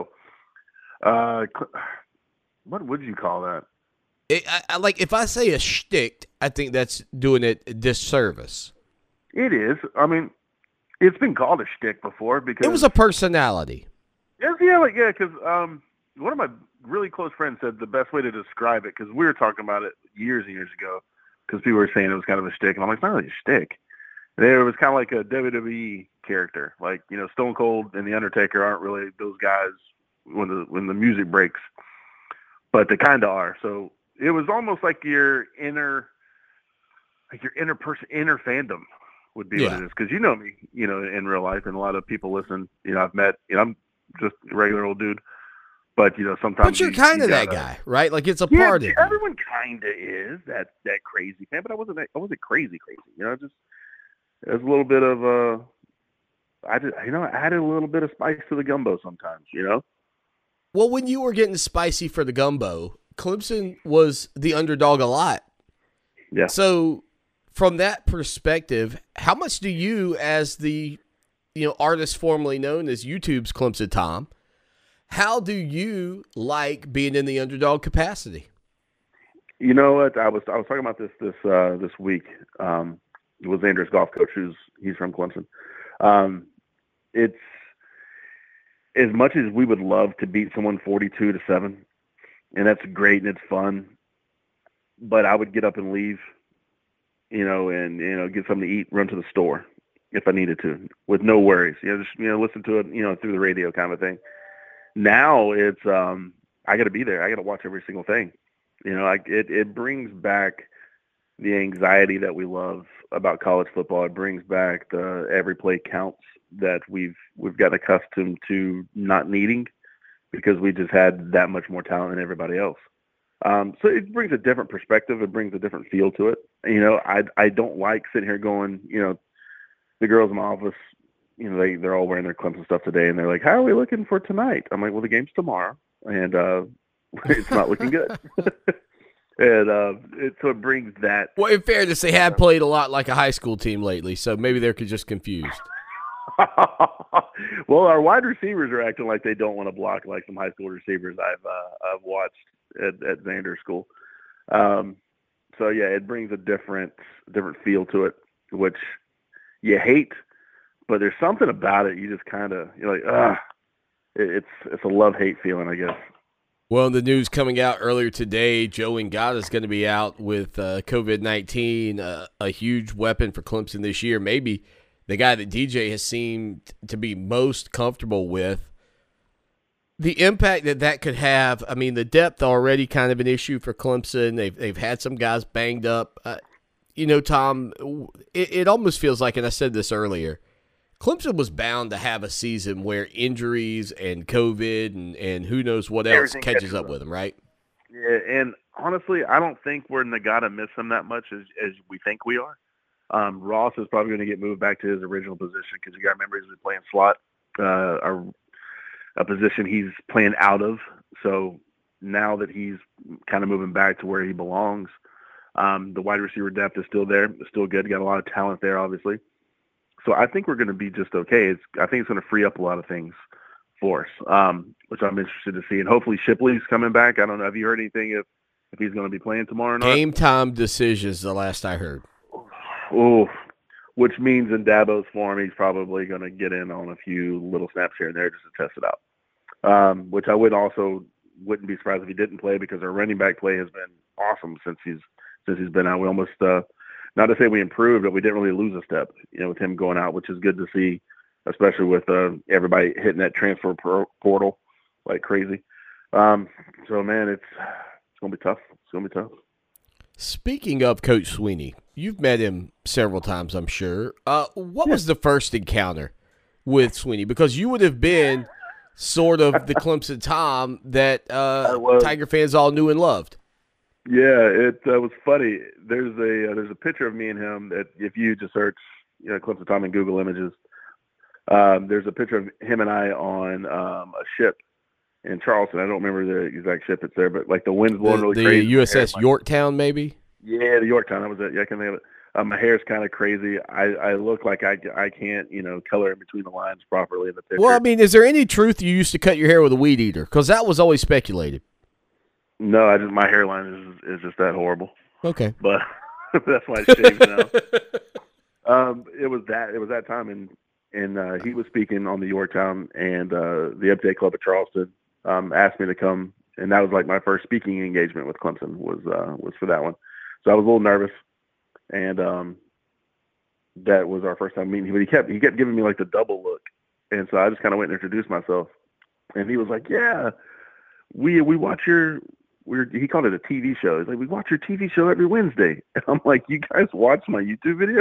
What would you call that? Like if I say a shtick, I think that's doing it a disservice. It is. I mean, it's been called a shtick before because it was a personality. Yeah, because one of my really close friends said the best way to describe it, because we were talking about it years and years ago, because people were saying it was kind of a shtick, and I'm like, it's not really a shtick. It was kind of like a WWE character, like Stone Cold and the Undertaker aren't really those guys when the music breaks, but they kind of are. So it was almost like your inner fandom would be what it is. Because you know me, in real life, and a lot of people listen. I've met. I'm just a regular old dude, but sometimes. But you're kind of that guy, right? Like it's a party. Everyone kind of is that crazy fan, but I wasn't crazy. Just it was a little bit of I added a little bit of spice to the gumbo sometimes. Well, when you were getting spicy for the gumbo, Clemson was the underdog a lot. Yeah. So, from that perspective, how much do you, as the artist formerly known as YouTube's Clemson Tom, how do you like being in the underdog capacity? You know what? I was talking about this week with Xander's golf coach, he's from Clemson. It's as much as we would love to beat someone 42-7, and that's great and it's fun, but I would get up and leave, and get something to eat, run to the store if I needed to, with no worries. Just listen to it, through the radio kind of thing. Now it's I got to be there. I got to watch every single thing. It brings back the anxiety that we love about college football. It brings back the every play counts that we've gotten accustomed to not needing, because we just had that much more talent than everybody else. So it brings a different perspective. It brings a different feel to it. I don't like sitting here going, the girls in my office, they're all wearing their Clemson stuff today, and they're like, how are we looking for tonight? I'm like, well, the game's tomorrow, and it's not looking good. And so it brings that. Well, in fairness, they have played a lot like a high school team lately, so maybe they're just confused. Well, our wide receivers are acting like they don't want to block like some high school receivers I've watched at Xander's school. So yeah, it brings a different feel to it, which you hate, but there's something about it you just you're like, it's a love-hate feeling, I guess. Well, the news coming out earlier today, Joe Ngata is going to be out with COVID-19, a huge weapon for Clemson this year. Maybe the guy that DJ has seemed to be most comfortable with. The impact that could have, I mean, the depth already kind of an issue for Clemson. They've had some guys banged up. Tom, it almost feels like, and I said this earlier, Clemson was bound to have a season where injuries and COVID and who knows what else catches up with them, right? Yeah, and honestly, I don't think we're going to miss him that much as we think we are. Ross is probably going to get moved back to his original position, because you got to remember he's been playing slot, a position he's playing out of. So now that he's kind of moving back to where he belongs. The wide receiver depth is still there. It's still good. Got a lot of talent there, obviously. So I think we're going to be just okay. I think it's going to free up a lot of things for us, which I'm interested to see. And hopefully Shipley's coming back. I don't know. Have you heard anything if he's going to be playing tomorrow or not? Game time decisions, the last I heard. Oh, which means in Dabo's form, he's probably going to get in on a few little snaps here and there just to test it out. Which I wouldn't be surprised if he didn't play, because our running back play has been awesome since he's been out. We almost not to say we improved, but we didn't really lose a step, with him going out, which is good to see, especially with everybody hitting that transfer portal like crazy. So man, it's gonna be tough. It's gonna be tough. Speaking of Coach Sweeney, you've met him several times, I'm sure. What was the first encounter with Sweeney? Because you would have been sort of the Clemson Tom that Tiger fans all knew and loved. Yeah, it was funny. There's a picture of me and him that if you just search Clemson Tom in Google Images, there's a picture of him and I on a ship in Charleston. I don't remember the exact ship it's there, but like the wind's blowing really crazy. The USS Yorktown, maybe? Yeah, the Yorktown. That was it. Yeah, I can think of it. My hair's kind of crazy. I look like I can't, color in between the lines properly in the picture. Well, I mean, is there any truth you used to cut your hair with a weed eater? Because that was always speculated. No, my hairline is just that horrible. Okay. But that's why I shaved now. It was that time, and he was speaking on the Yorktown, and the MTA Club at Charleston asked me to come, and that was like my first speaking engagement with Clemson was for that one. So I was a little nervous, and that was our first time meeting. But he kept giving me like the double look, and so I just kind of went and introduced myself, and he was like, "Yeah, we watch your." He called it a TV show. He's like, "We watch your TV show every Wednesday." And I'm like, "You guys watch my YouTube videos?"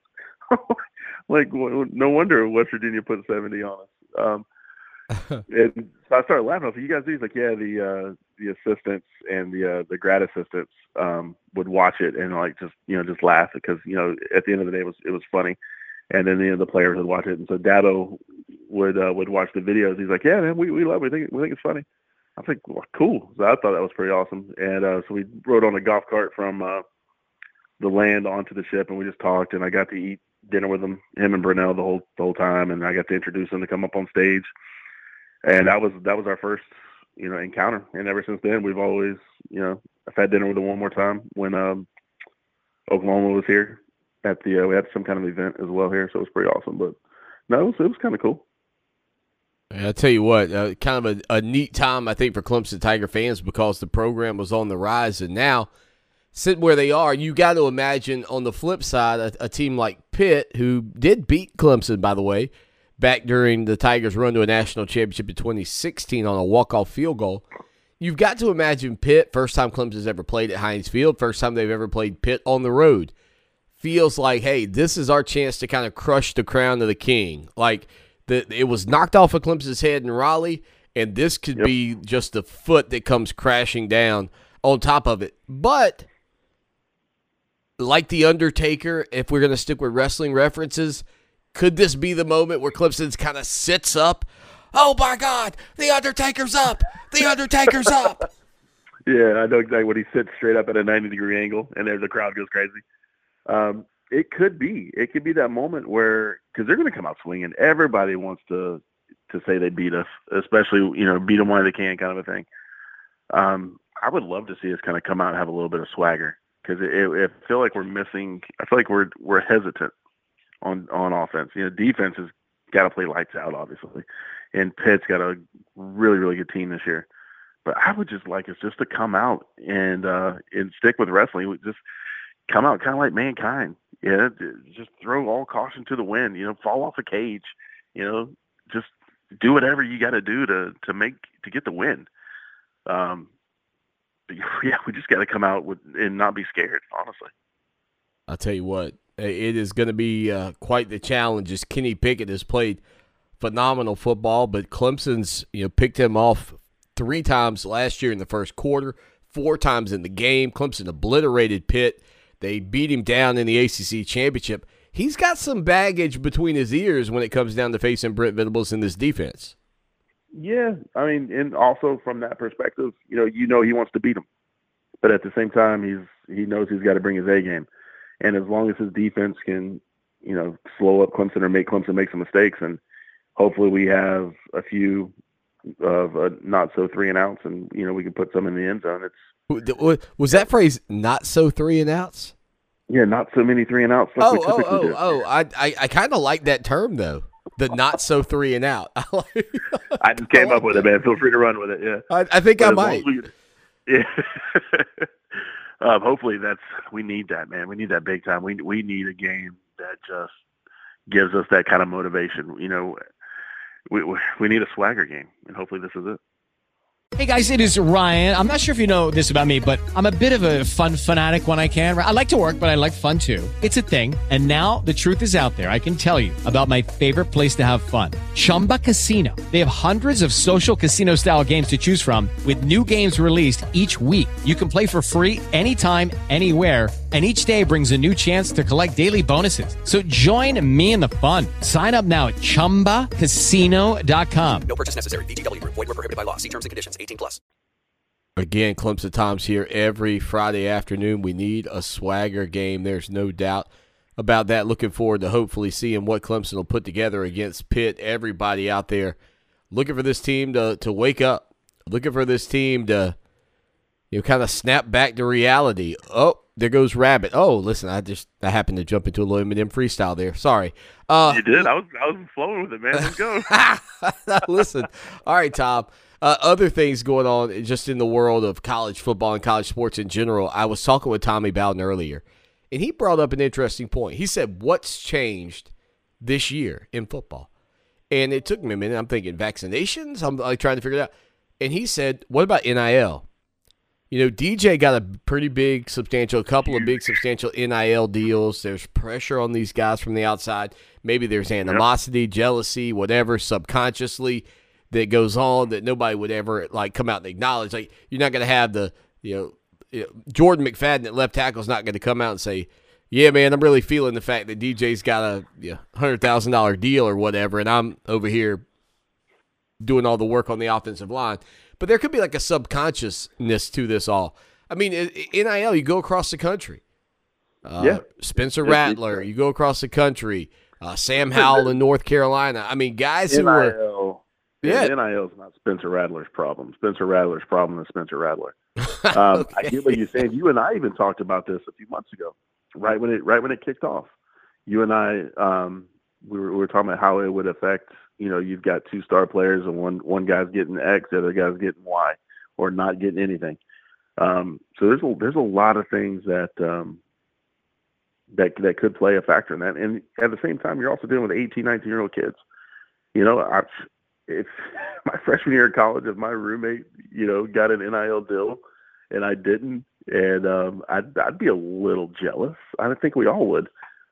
Like, no wonder West Virginia put 70 on us. And so I started laughing. I was like, "You guys do?" He's like, "Yeah, the assistants and the grad assistants would watch it and like just laugh because at the end of the day it was funny, and then the players would watch it, and so Dabo would watch the videos. He's like, "Yeah, man, we love it. We think it's funny." I was like, well, cool. So I thought that was pretty awesome. And so we rode on a golf cart from the land onto the ship, and we just talked. And I got to eat dinner with him and Brunell the whole time. And I got to introduce him to come up on stage. And that was our first encounter. And ever since then, we've always I've had dinner with him one more time when Oklahoma was here at we had some kind of event as well here, so it was pretty awesome. But no, it was kind of cool. I'll tell you what, kind of a neat time, I think, for Clemson Tiger fans because the program was on the rise. And now, sitting where they are, you got to imagine on the flip side, a team like Pitt, who did beat Clemson, by the way, back during the Tigers' run to a national championship in 2016 on a walk-off field goal. You've got to imagine Pitt, first time Clemson's ever played at Heinz Field, first time they've ever played Pitt on the road. Feels like, hey, this is our chance to kind of crush the crown of the king. Like, it was knocked off of Clemson's head in Raleigh, and this could be just the foot that comes crashing down on top of it. But, like The Undertaker, if we're going to stick with wrestling references, could this be the moment where Clemson's kind of sits up? Oh, my God, The Undertaker's up! The Undertaker's up! Yeah, I know exactly what he sits straight up at a 90-degree angle, and there the crowd goes crazy. It could be. It could be that moment where, because they're going to come out swinging. Everybody wants to say they beat us, especially, beat them while they can kind of a thing. I would love to see us kind of come out and have a little bit of swagger because I feel like we're missing. I feel like we're hesitant on offense. Defense has got to play lights out, obviously, and Pitt's got a really, really good team this year. But I would just like us just to come out and stick with wrestling. We just come out kind of like Mankind. Yeah, just throw all caution to the wind. Fall off a cage. Just do whatever you got to do to get the win. Yeah, we just got to come out and not be scared. Honestly, I'll tell you what, it is going to be quite the challenge. As Kenny Pickett has played phenomenal football, but Clemson's picked him off 3 times last year in the first quarter, 4 times in the game. Clemson obliterated Pitt. They beat him down in the ACC championship. He's got some baggage between his ears when it comes down to facing Brent Venables in this defense. Yeah, I mean, and also from that perspective, he wants to beat him, but at the same time, he knows he's got to bring his A game, and as long as his defense can, slow up Clemson or make Clemson make some mistakes, and hopefully we have a few of not so 3 and outs, and we can put some in the end zone. Was that phrase "not so 3 and outs"? Yeah, not so many 3 and outs. Like we typically do. I kind of like that term though. The not so 3 and out. I just came up with it, man. Feel free to run with it. Yeah, I think I might. Yeah. Hopefully we need that, man. We need that big time. We need a game that just gives us that kind of motivation. We need a swagger game, and hopefully this is it. Hey guys, it is Ryan. I'm not sure if you know this about me, but I'm a bit of a fun fanatic when I can. I like to work, but I like fun too. It's a thing. And now the truth is out there. I can tell you about my favorite place to have fun. Chumba Casino. They have hundreds of social casino style games to choose from with new games released each week. You can play for free anytime, anywhere. And each day brings a new chance to collect daily bonuses. So join me in the fun. Sign up now at ChumbaCasino.com. No purchase necessary. VGW. Void where prohibited by law. See terms and conditions. 18+. Again, Clemson Times here every Friday afternoon. We need a swagger game. There's no doubt about that. Looking forward to hopefully seeing what Clemson will put together against Pitt. Everybody out there looking for this team to wake up. Looking for this team to kind of snap back to reality. Oh, there goes Rabbit. Oh, listen, I happened to jump into a little Eminem freestyle there. Sorry. You did? I was flowing with it, man. Let's go. Listen. All right, Tom. Other things going on just in the world of college football and college sports in general. I was talking with Tommy Bowden earlier, and he brought up an interesting point. He said, what's changed this year in football? And it took me a minute. I'm thinking vaccinations. I'm trying to figure it out. And he said, what about NIL? DJ got a pretty big, couple of big, substantial NIL deals. There's pressure on these guys from the outside. Maybe there's animosity, jealousy, whatever, subconsciously that goes on that nobody would ever come out and acknowledge. You're not going to have the Jordan McFadden at left tackle is not going to come out and say, "Yeah, man, I'm really feeling the fact that DJ's got a $100,000 deal or whatever, and I'm over here doing all the work on the offensive line." But there could be a subconsciousness to this all. I mean, NIL, you go across the country. Spencer Rattler, you go across the country. Sam Howell in North Carolina. I mean, guys who were. Yeah, NIL is not Spencer Rattler's problem. Spencer Rattler's problem is Spencer Rattler. I get what you're saying. You and I even talked about this a few months ago, right when it kicked off. You and I, we were talking about how it would affect. You've got 2 star players, and one guy's getting X, the other guy's getting Y, or not getting anything. So there's a lot of things that could play a factor in that. And at the same time, you're also dealing with 18, 19-year-old kids. It's my freshman year of college. If my roommate, got an NIL deal, and I didn't, and I'd be a little jealous. I think we all would.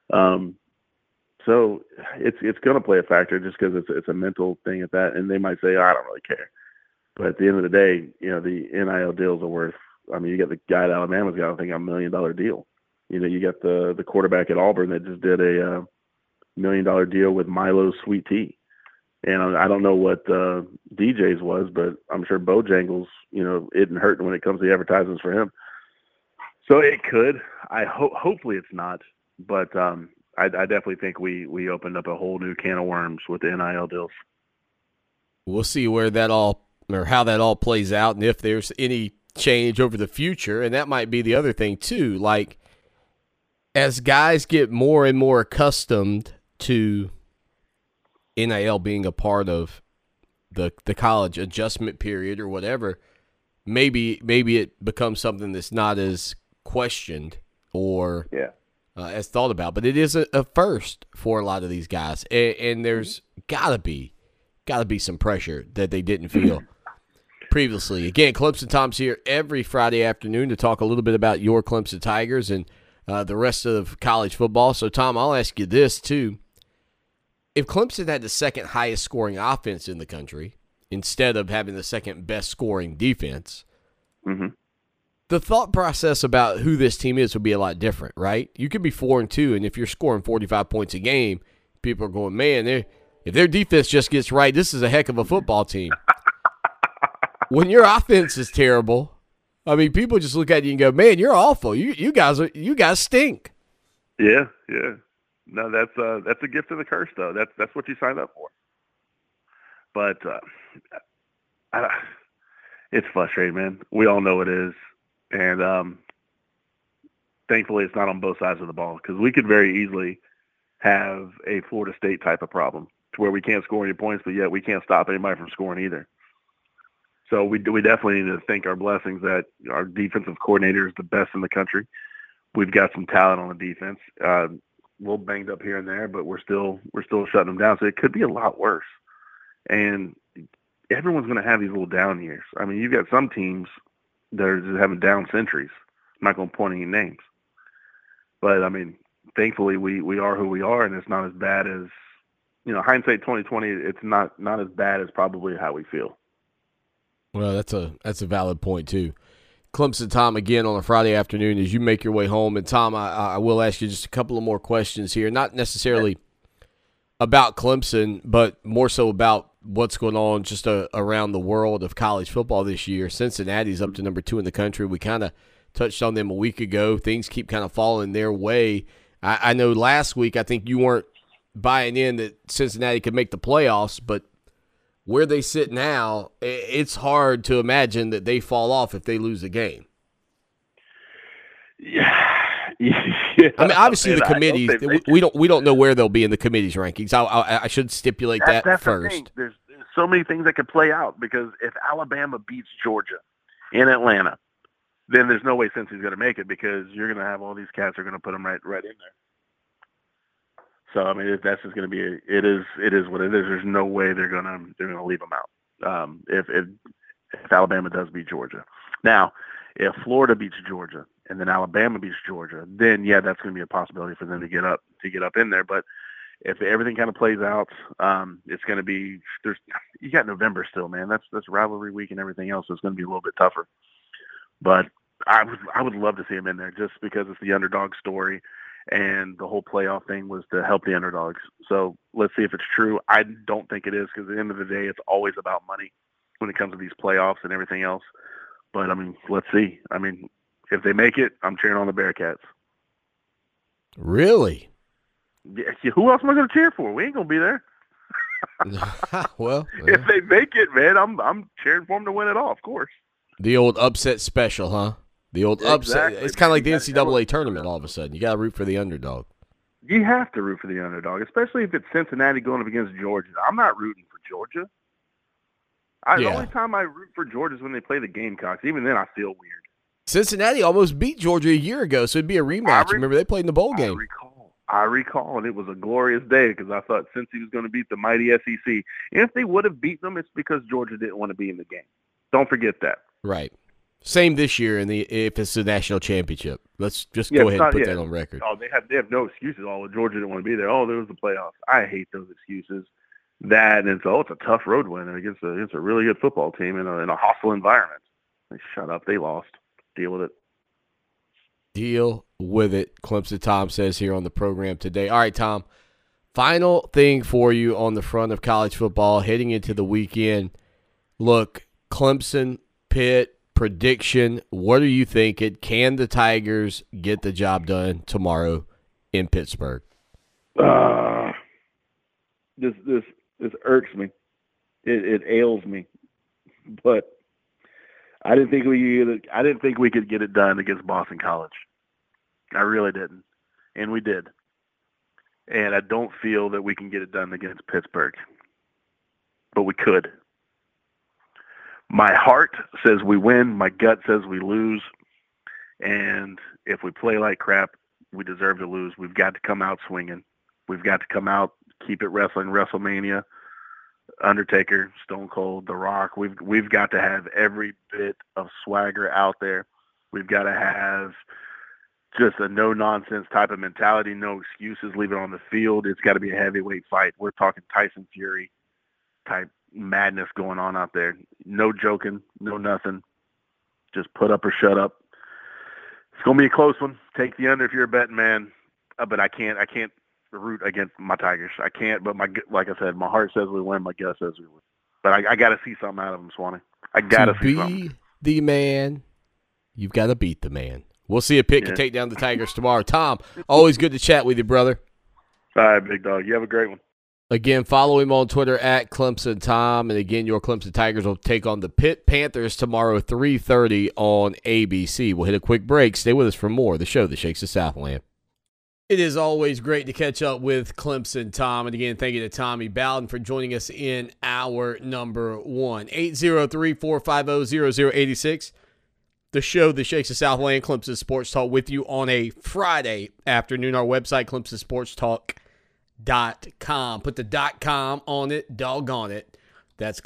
So it's going to play a factor just because it's a mental thing at that. And they might say, I don't really care. But at the end of the day, the NIL deals are worth. I mean, you got the guy at Alabama's got, I think, $1 million deal. You got the quarterback at Auburn that just did a $1 million deal with Milo's Sweet Tea. And I don't know what DJ's was, but I'm sure Bojangles, isn't hurting when it comes to the advertisements for him. So it could. Hopefully it's not. But I definitely think we opened up a whole new can of worms with the NIL deals. We'll see where that all or how that all plays out, and if there's any change over the future. And that might be the other thing too. As guys get more and more accustomed to NIL being a part of the college adjustment period or whatever, maybe it becomes something that's not as questioned or as thought about. But it is a first for a lot of these guys, and there's gotta be some pressure that they didn't feel previously. Again, Clemson Tom's here every Friday afternoon to talk a little bit about your Clemson Tigers and the rest of college football. So, Tom, I'll ask you this too. If Clemson had the second highest scoring offense in the country instead of having the second best scoring defense, the thought process about who this team is would be a lot different, right? You could be 4-2, and if you're scoring 45 points a game, people are going, man, if their defense just gets right, this is a heck of a football team. when your offense is terrible, I mean, people just look at you and go, "Man, you're awful. You guys stink." Yeah. No, that's a gift of the curse, though. That's what you signed up for. But it's frustrating, man. We all know it is, and thankfully, it's not on both sides of the ball because we could very easily have a Florida State type of problem to where we can't score any points, but yet we can't stop anybody from scoring either. So we definitely need to thank our blessings that our defensive coordinator is the best in the country. We've got some talent on the defense. A little banged up here and there, but we're still shutting them down. So it could be a lot worse. And everyone's going to have these little down years. I mean, you've got some teams that are just having down centuries. I'm not going to point any names. But, I mean, thankfully we are who we are, and it's not as bad as, hindsight 2020, it's not as bad as probably how we feel. Well, that's a valid point, too. Clemson Tom again on a Friday afternoon as you make your way home. And, Tom, I will ask you just a couple of more questions here, not necessarily about Clemson, but more so about what's going on just around the world of college football this year. Cincinnati's up to number 2 in the country. We kind of touched on them a week ago. Things keep kind of falling their way. I know last week I think you weren't buying in that Cincinnati could make the playoffs, but where they sit now, it's hard to imagine that they fall off if they lose a game. Yeah. I mean, obviously the committees, we don't know where they'll be in the committee's rankings. I should stipulate that first. There's so many things that could play out because if Alabama beats Georgia in Atlanta, then there's no way Cincy's going to make it because you're going to have all these cats are going to put them right in there. So I mean, that's just going to be it is what it is. There's no way they're going to leave them out. If Alabama does beat Georgia, now if Florida beats Georgia and then Alabama beats Georgia, then yeah, that's going to be a possibility for them to get up in there. But if everything kind of plays out, it's going to be you got November still, man. That's rivalry week and everything else. So it's going to be a little bit tougher. But I would love to see him in there just because it's the underdog story. And the whole playoff thing was to help the underdogs. So let's see if it's true. I don't think it is because at the end of the day, it's always about money when it comes to these playoffs and everything else. But, I mean, let's see. I mean, if they make it, I'm cheering on the Bearcats. Really? Yeah, who else am I going to cheer for? We ain't going to be there. Well, if they make it, man, I'm cheering for them to win it all, of course. The old upset special, huh? The old upset. It's kind of like the NCAA tournament all of a sudden. You got to root for the underdog. You have to root for the underdog, especially if it's Cincinnati going up against Georgia. I'm not rooting for Georgia. The only time I root for Georgia is when they play the Gamecocks. Even then, I feel weird. Cincinnati almost beat Georgia a year ago, so it'd be a rematch. Remember, they played in the bowl game. I recall, and it was a glorious day because I thought Cincy was going to beat the mighty SEC. And if they would have beaten them, it's because Georgia didn't want to be in the game. Don't forget that. Right. Same this year if it's the national championship. Let's just go ahead and put that on record. Oh, they have no excuses. Georgia didn't want to be there. Oh, there was the playoffs. I hate those excuses. That and it's a tough road win against a really good football team in a hostile environment. They shut up. They lost. Deal with it. Deal with it, Clemson Tom says here on the program today. All right, Tom, final thing for you on the front of college football heading into the weekend. Look, Clemson, Pitt, prediction, what are you thinking? Can the Tigers get the job done tomorrow in Pittsburgh? This irks me. It ails me. But I didn't think we could get it done against Boston College. I really didn't. And we did. And I don't feel that we can get it done against Pittsburgh. But we could. My heart says we win. My gut says we lose. And if we play like crap, we deserve to lose. We've got to come out swinging. We've got to come out, keep it wrestling, WrestleMania, Undertaker, Stone Cold, The Rock. We've got to have every bit of swagger out there. We've got to have just a no-nonsense type of mentality, no excuses, leave it on the field. It's got to be a heavyweight fight. We're talking Tyson Fury type madness going on out there. No joking, no nothing. Just put up or shut up. It's going to be a close one. Take the under if you're a betting man. But I can't root against my Tigers. I can't, but like I said, my heart says we win, my gut says we win. But I got to see something out of them, Swanee. I got to be the man, you've got to beat the man. We'll see if Pitt can take down the Tigers tomorrow. Tom, always good to chat with you, brother. All right, big dog. You have a great one. Again, follow him on Twitter at Clemson Tom. And again, your Clemson Tigers will take on the Pitt Panthers tomorrow at 3:30 on ABC. We'll hit a quick break. Stay with us for more of the show that shakes the Southland. It is always great to catch up with Clemson Tom. And again, thank you to Tommy Bowden for joining us in hour number 1. 803-450-0086. The show that shakes the Southland, Clemson Sports Talk, with you on a Friday afternoon. Our website, ClemsonSportsTalk.com. Put the .com on it, doggone it. That's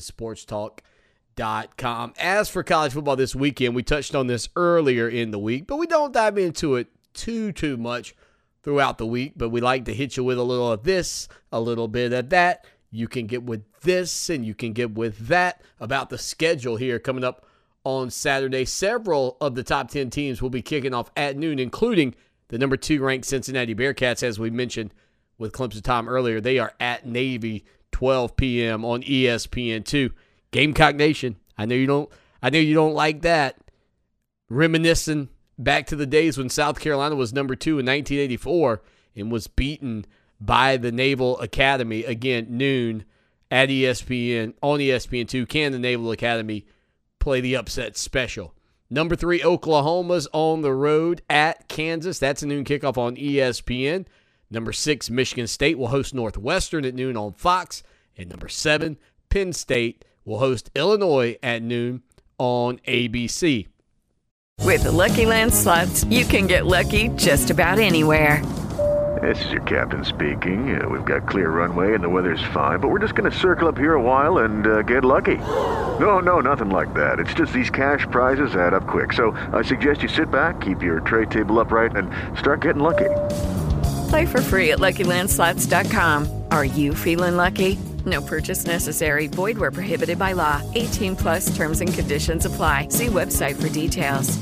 ClemsonSportsTalk.com. As for college football this weekend, we touched on this earlier in the week, but we don't dive into it too much throughout the week. But we like to hit you with a little of this, a little bit of that. You can get with this and you can get with that about the schedule here coming up on Saturday. Several of the top 10 teams will be kicking off at noon, including the number 2 ranked Cincinnati Bearcats, as we mentioned with Clemson Tom earlier. They are at Navy, 12 p.m. on ESPN2. Gamecock Nation. I know you don't like that. Reminiscing back to the days when South Carolina was number 2 in 1984 and was beaten by the Naval Academy. Again, noon at ESPN on ESPN2. Can the Naval Academy play the upset special? Number 3, Oklahoma's on the road at Kansas. That's a noon kickoff on ESPN. Number 6, Michigan State will host Northwestern at noon on Fox. And number 7, Penn State will host Illinois at noon on ABC. With the Lucky Land Slots, you can get lucky just about anywhere. This is your captain speaking. We've got clear runway and the weather's fine, but we're just going to circle up here a while and get lucky. No, nothing like that. It's just these cash prizes add up quick. So I suggest you sit back, keep your tray table upright, and start getting lucky. Play for free at LuckyLandSlots.com. Are you feeling lucky? No purchase necessary. Void where prohibited by law. 18+ terms and conditions apply. See website for details.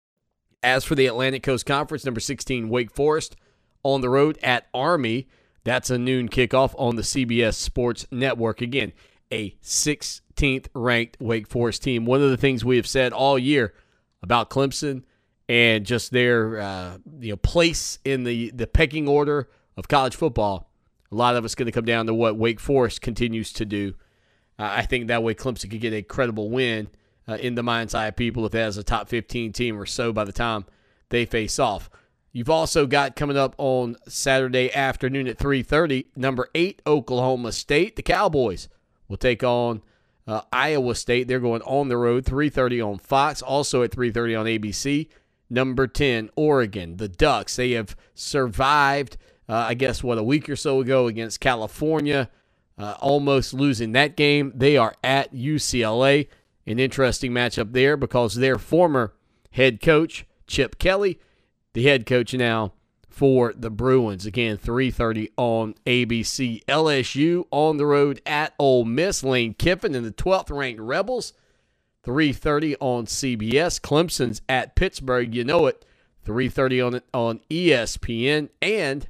As for the Atlantic Coast Conference, number 16, Wake Forest on the road at Army. That's a noon kickoff on the CBS Sports Network. Again, a 16th ranked Wake Forest team. One of the things we have said all year about Clemson and just their place in the pecking order of college football, a lot of it's going to come down to what Wake Forest continues to do. I think that way Clemson could get a credible win in the mind's eye of people if it has a top 15 team or so by the time they face off. You've also got coming up on Saturday afternoon at 3:30, number 8, Oklahoma State. The Cowboys will take on Iowa State. They're going on the road, 3:30 on Fox, also at 3:30 on ABC. Number 10, Oregon. The Ducks, they have survived, a week or so ago against California, almost losing that game. They are at UCLA. An interesting matchup there because their former head coach, Chip Kelly, the head coach now for the Bruins. Again, 3:30 on ABC. LSU on the road at Ole Miss. Lane Kiffin and the 12th-ranked Rebels. 3:30 on CBS. Clemson's at Pittsburgh. You know it. 3:30 on ESPN. And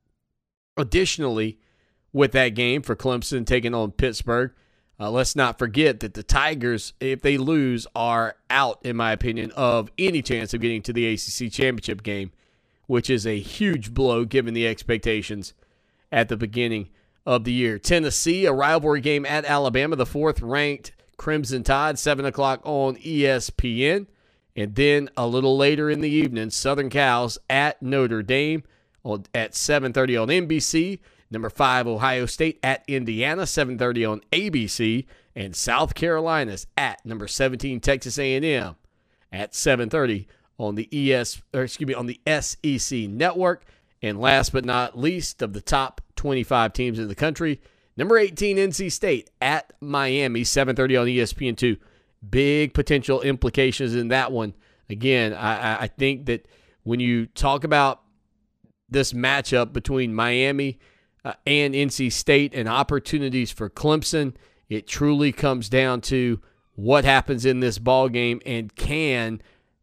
additionally, with that game for Clemson taking on Pittsburgh, let's not forget that the Tigers, if they lose, are out, in my opinion, of any chance of getting to the ACC championship game, which is a huge blow given the expectations at the beginning of the year. Tennessee, a rivalry game at Alabama, the 4th-ranked Crimson Tide, 7 o'clock on ESPN. And then a little later in the evening, Southern Cal's at Notre Dame at 7:30 on NBC. Number 5, Ohio State at Indiana, 7:30 on ABC. And South Carolina's at number 17, Texas A&M at 7:30 on the on the SEC network. And last but not least, of the top 25 teams in the country, number 18, NC State at Miami, 7:30 on ESPN2. Big potential implications in that one. Again, I think that when you talk about this matchup between Miami and NC State and opportunities for Clemson, it truly comes down to what happens in this ball game and can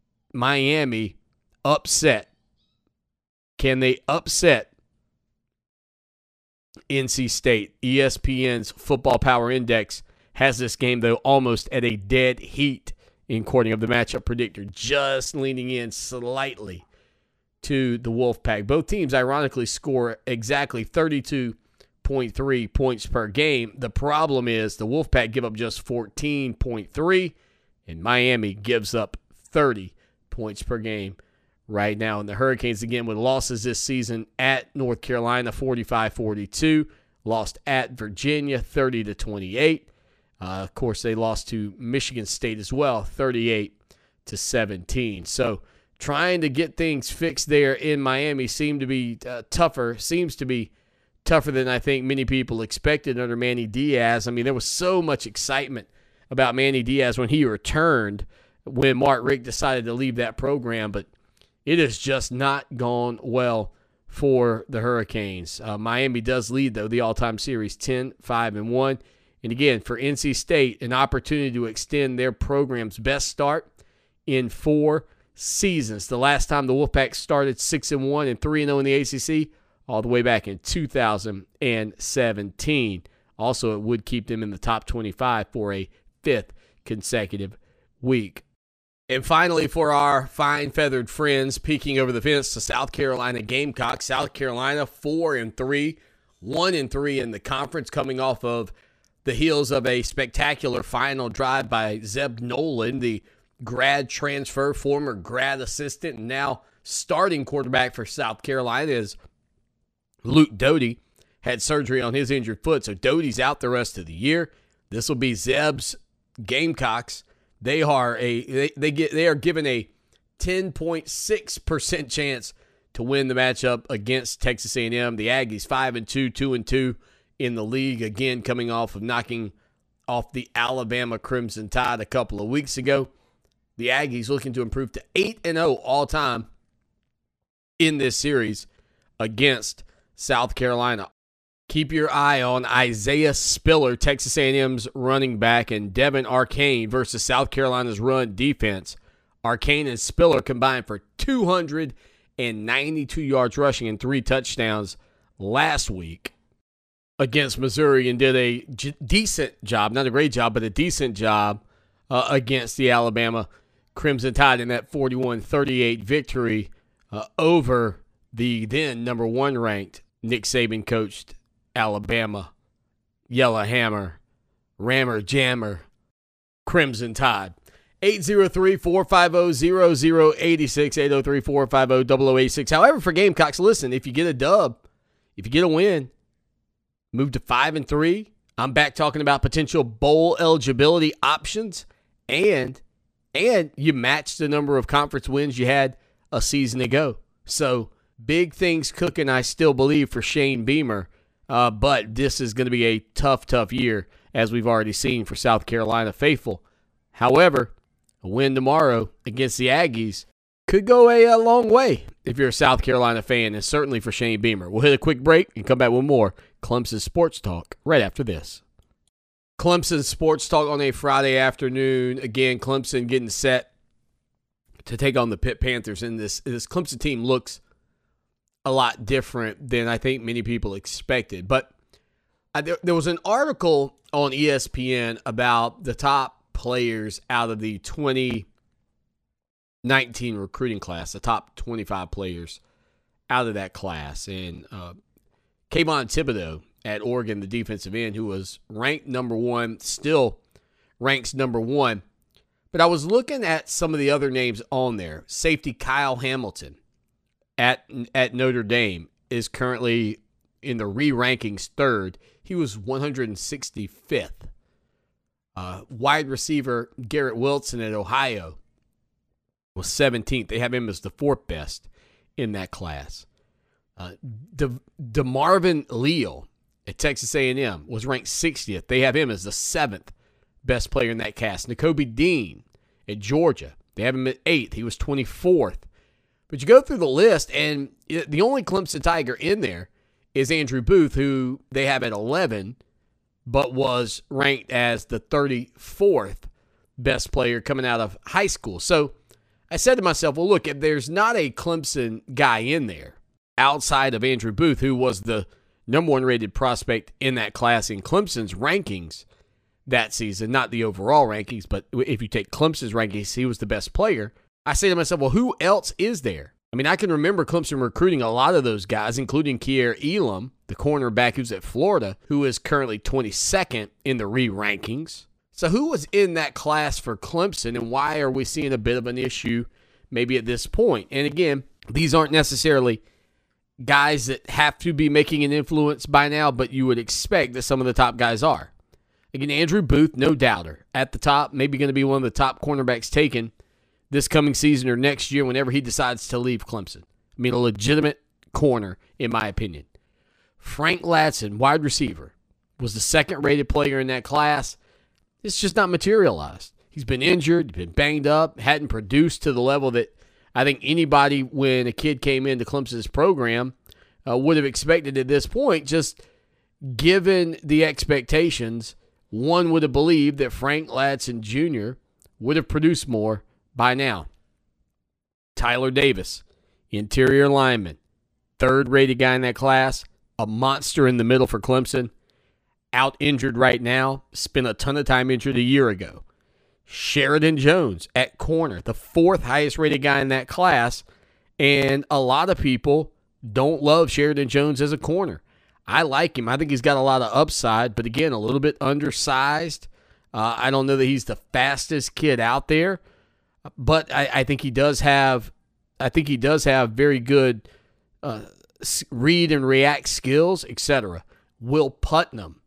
Miami upset? Can they upset NC State? ESPN's Football Power Index has this game, though, almost at a dead heat according of the matchup predictor, just leaning in slightly to the Wolfpack. Both teams, ironically, score exactly 32.3 points per game. The problem is the Wolfpack give up just 14.3, and Miami gives up 30 points per game right now. And the Hurricanes, again, with losses this season at North Carolina, 45-42, lost at Virginia, 30-28. Of course, they lost to Michigan State as well, 38-17. So trying to get things fixed there in Miami seems to be tougher than I think many people expected under Manny Diaz. I mean, there was so much excitement about Manny Diaz when he returned when Mark Richt decided to leave that program, but it has just not gone well for the Hurricanes. Miami does lead, though, the all-time series 10-5-1. And again, for NC State, an opportunity to extend their program's best start in 4 seasons. The last time the Wolfpack started 6-1 and 3-0 in the ACC, all the way back in 2017. Also, it would keep them in the top 25 for a 5th consecutive week. And finally, for our fine feathered friends peeking over the fence to South Carolina Gamecocks. South Carolina 4-3, 1-3 in the conference, coming off of the heels of a spectacular final drive by Zeb Nolan, the grad transfer, former grad assistant, and now starting quarterback for South Carolina is Luke Doty. Had surgery on his injured foot, so Doty's out the rest of the year. This will be Zeb's Gamecocks. They are given a 10.6% chance to win the matchup against Texas A&M. The Aggies 5-2, 2-2 in the league, again coming off of knocking off the Alabama Crimson Tide a couple of weeks ago. The Aggies looking to improve to 8-0 all time in this series against South Carolina. Keep your eye on Isaiah Spiller, Texas A&M's running back, and Devin Arcane versus South Carolina's run defense. Arcane and Spiller combined for 292 yards rushing and 3 touchdowns last week against Missouri, and did a decent job, not a great job, but a decent job against the Alabama Crimson Tide in that 41-38 victory over the then number 1 ranked Nick Saban coached Alabama Yellowhammer Rammer Jammer Crimson Tide. 803-450-0086, 803-450-0086. However, for Gamecocks, listen, if you get a dub, if you get a win, move to 5-3. I'm back talking about potential bowl eligibility options, and you match the number of conference wins you had a season ago. So big things cooking, I still believe, for Shane Beamer. But this is going to be a tough year, as we've already seen for South Carolina faithful. However, a win tomorrow against the Aggies could go a long way if you're a South Carolina fan, and certainly for Shane Beamer. We'll hit a quick break and come back with more Clemson Sports Talk right after this. Clemson Sports Talk on a Friday afternoon. Again, Clemson getting set to take on the Pitt Panthers, and this Clemson team looks a lot different than I think many people expected. But there was an article on ESPN about the top players out of the 2019 recruiting class, the top 25 players out of that class. And Kayvon Thibodeau at Oregon, the defensive end, who was ranked number 1, still ranks number 1. But I was looking at some of the other names on there. Safety Kyle Hamilton at Notre Dame is currently in the re-rankings 3rd. He was 165th. Wide receiver Garrett Wilson at Ohio was 17th. They have him as the 4th best in that class. DeMarvin Leal at Texas A&M was ranked 60th. They have him as the 7th best player in that class. Nakobe Dean at Georgia, they have him at 8th. He was 24th. But you go through the list, and the only Clemson Tiger in there is Andrew Booth, who they have at 11, but was ranked as the 34th best player coming out of high school. So I said to myself, well, look, if there's not a Clemson guy in there outside of Andrew Booth, who was the number 1 rated prospect in that class in Clemson's rankings, that season. Not the overall rankings, but if you take Clemson's rankings, he was the best player. I say to myself, well, who else is there? I mean, I can remember Clemson recruiting a lot of those guys, including Kier Elam, the cornerback who's at Florida, who is currently 22nd in the re-rankings. So who was in that class for Clemson, and why are we seeing a bit of an issue maybe at this point? And again, these aren't necessarily guys that have to be making an influence by now, but you would expect that some of the top guys are. Again, Andrew Booth, no doubter, at the top, maybe going to be one of the top cornerbacks taken this coming season or next year whenever he decides to leave Clemson. I mean, a legitimate corner, in my opinion. Frank Ladson, wide receiver, was the second-rated player in that class. It's just not materialized. He's been injured, been banged up, hadn't produced to the level that I think anybody, when a kid came into Clemson's program, would have expected at this point. Just given the expectations, one would have believed that Frank Ladson Jr. would have produced more by now. Tyler Davis, interior lineman, third-rated guy in that class, a monster in the middle for Clemson, out injured right now, spent a ton of time injured a year ago. Sheridan Jones at corner, the fourth highest-rated guy in that class, and a lot of people don't love Sheridan Jones as a corner. I like him. I think he's got a lot of upside, but again, a little bit undersized. I don't know that he's the fastest kid out there, but I think he does have very good read and react skills, etc. Will Putnam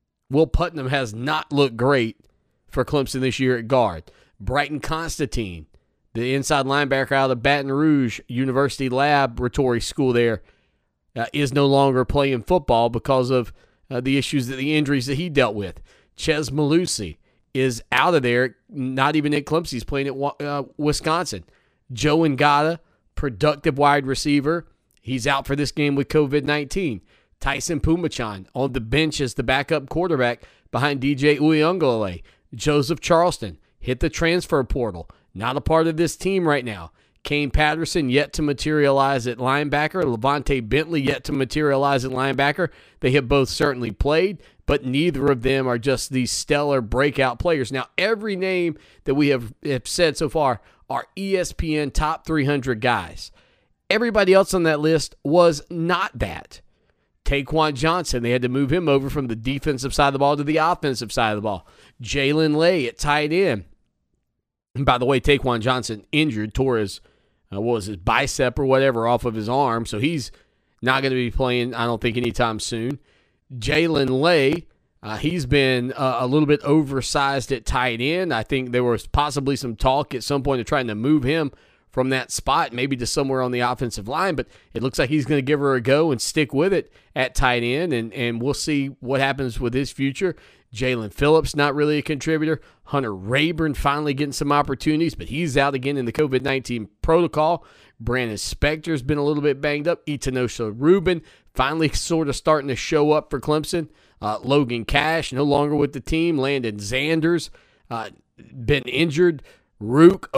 has not looked great for Clemson this year at guard. Brighton Constantine, the inside linebacker out of Baton Rouge University Laboratory School there, is no longer playing football because of the injuries that he dealt with. Ches Malusi is out of there, not even at Clemson. He's playing at Wisconsin. Joe Ngata, productive wide receiver. He's out for this game with COVID-19. Tyson Pumachan on the bench as the backup quarterback behind DJ Uyunglele. Joseph Charleston hit the transfer portal. Not a part of this team right now. Kane Patterson yet to materialize at linebacker. Levante Bentley yet to materialize at linebacker. They have both certainly played, but neither of them are just these stellar breakout players. Now, every name that we have said so far are ESPN top 300 guys. Everybody else on that list was not that. Taquan Johnson, they had to move him over from the defensive side of the ball to the offensive side of the ball. Jalen Lay at tight end. And by the way, Taquan Johnson injured, tore his bicep or whatever off of his arm, so he's not going to be playing, I don't think, anytime soon. Jalen Lay, he's been a little bit oversized at tight end. I think there was possibly some talk at some point of trying to move him from that spot, maybe to somewhere on the offensive line, but it looks like he's going to give her a go and stick with it at tight end, and we'll see what happens with his future. Jalen Phillips, not really a contributor. Hunter Rayburn finally getting some opportunities, but he's out again in the COVID-19 protocol. Brandon Spector's been a little bit banged up. Itanosha Rubin finally sort of starting to show up for Clemson. Logan Cash, no longer with the team. Landon Zanders, been injured. Rook,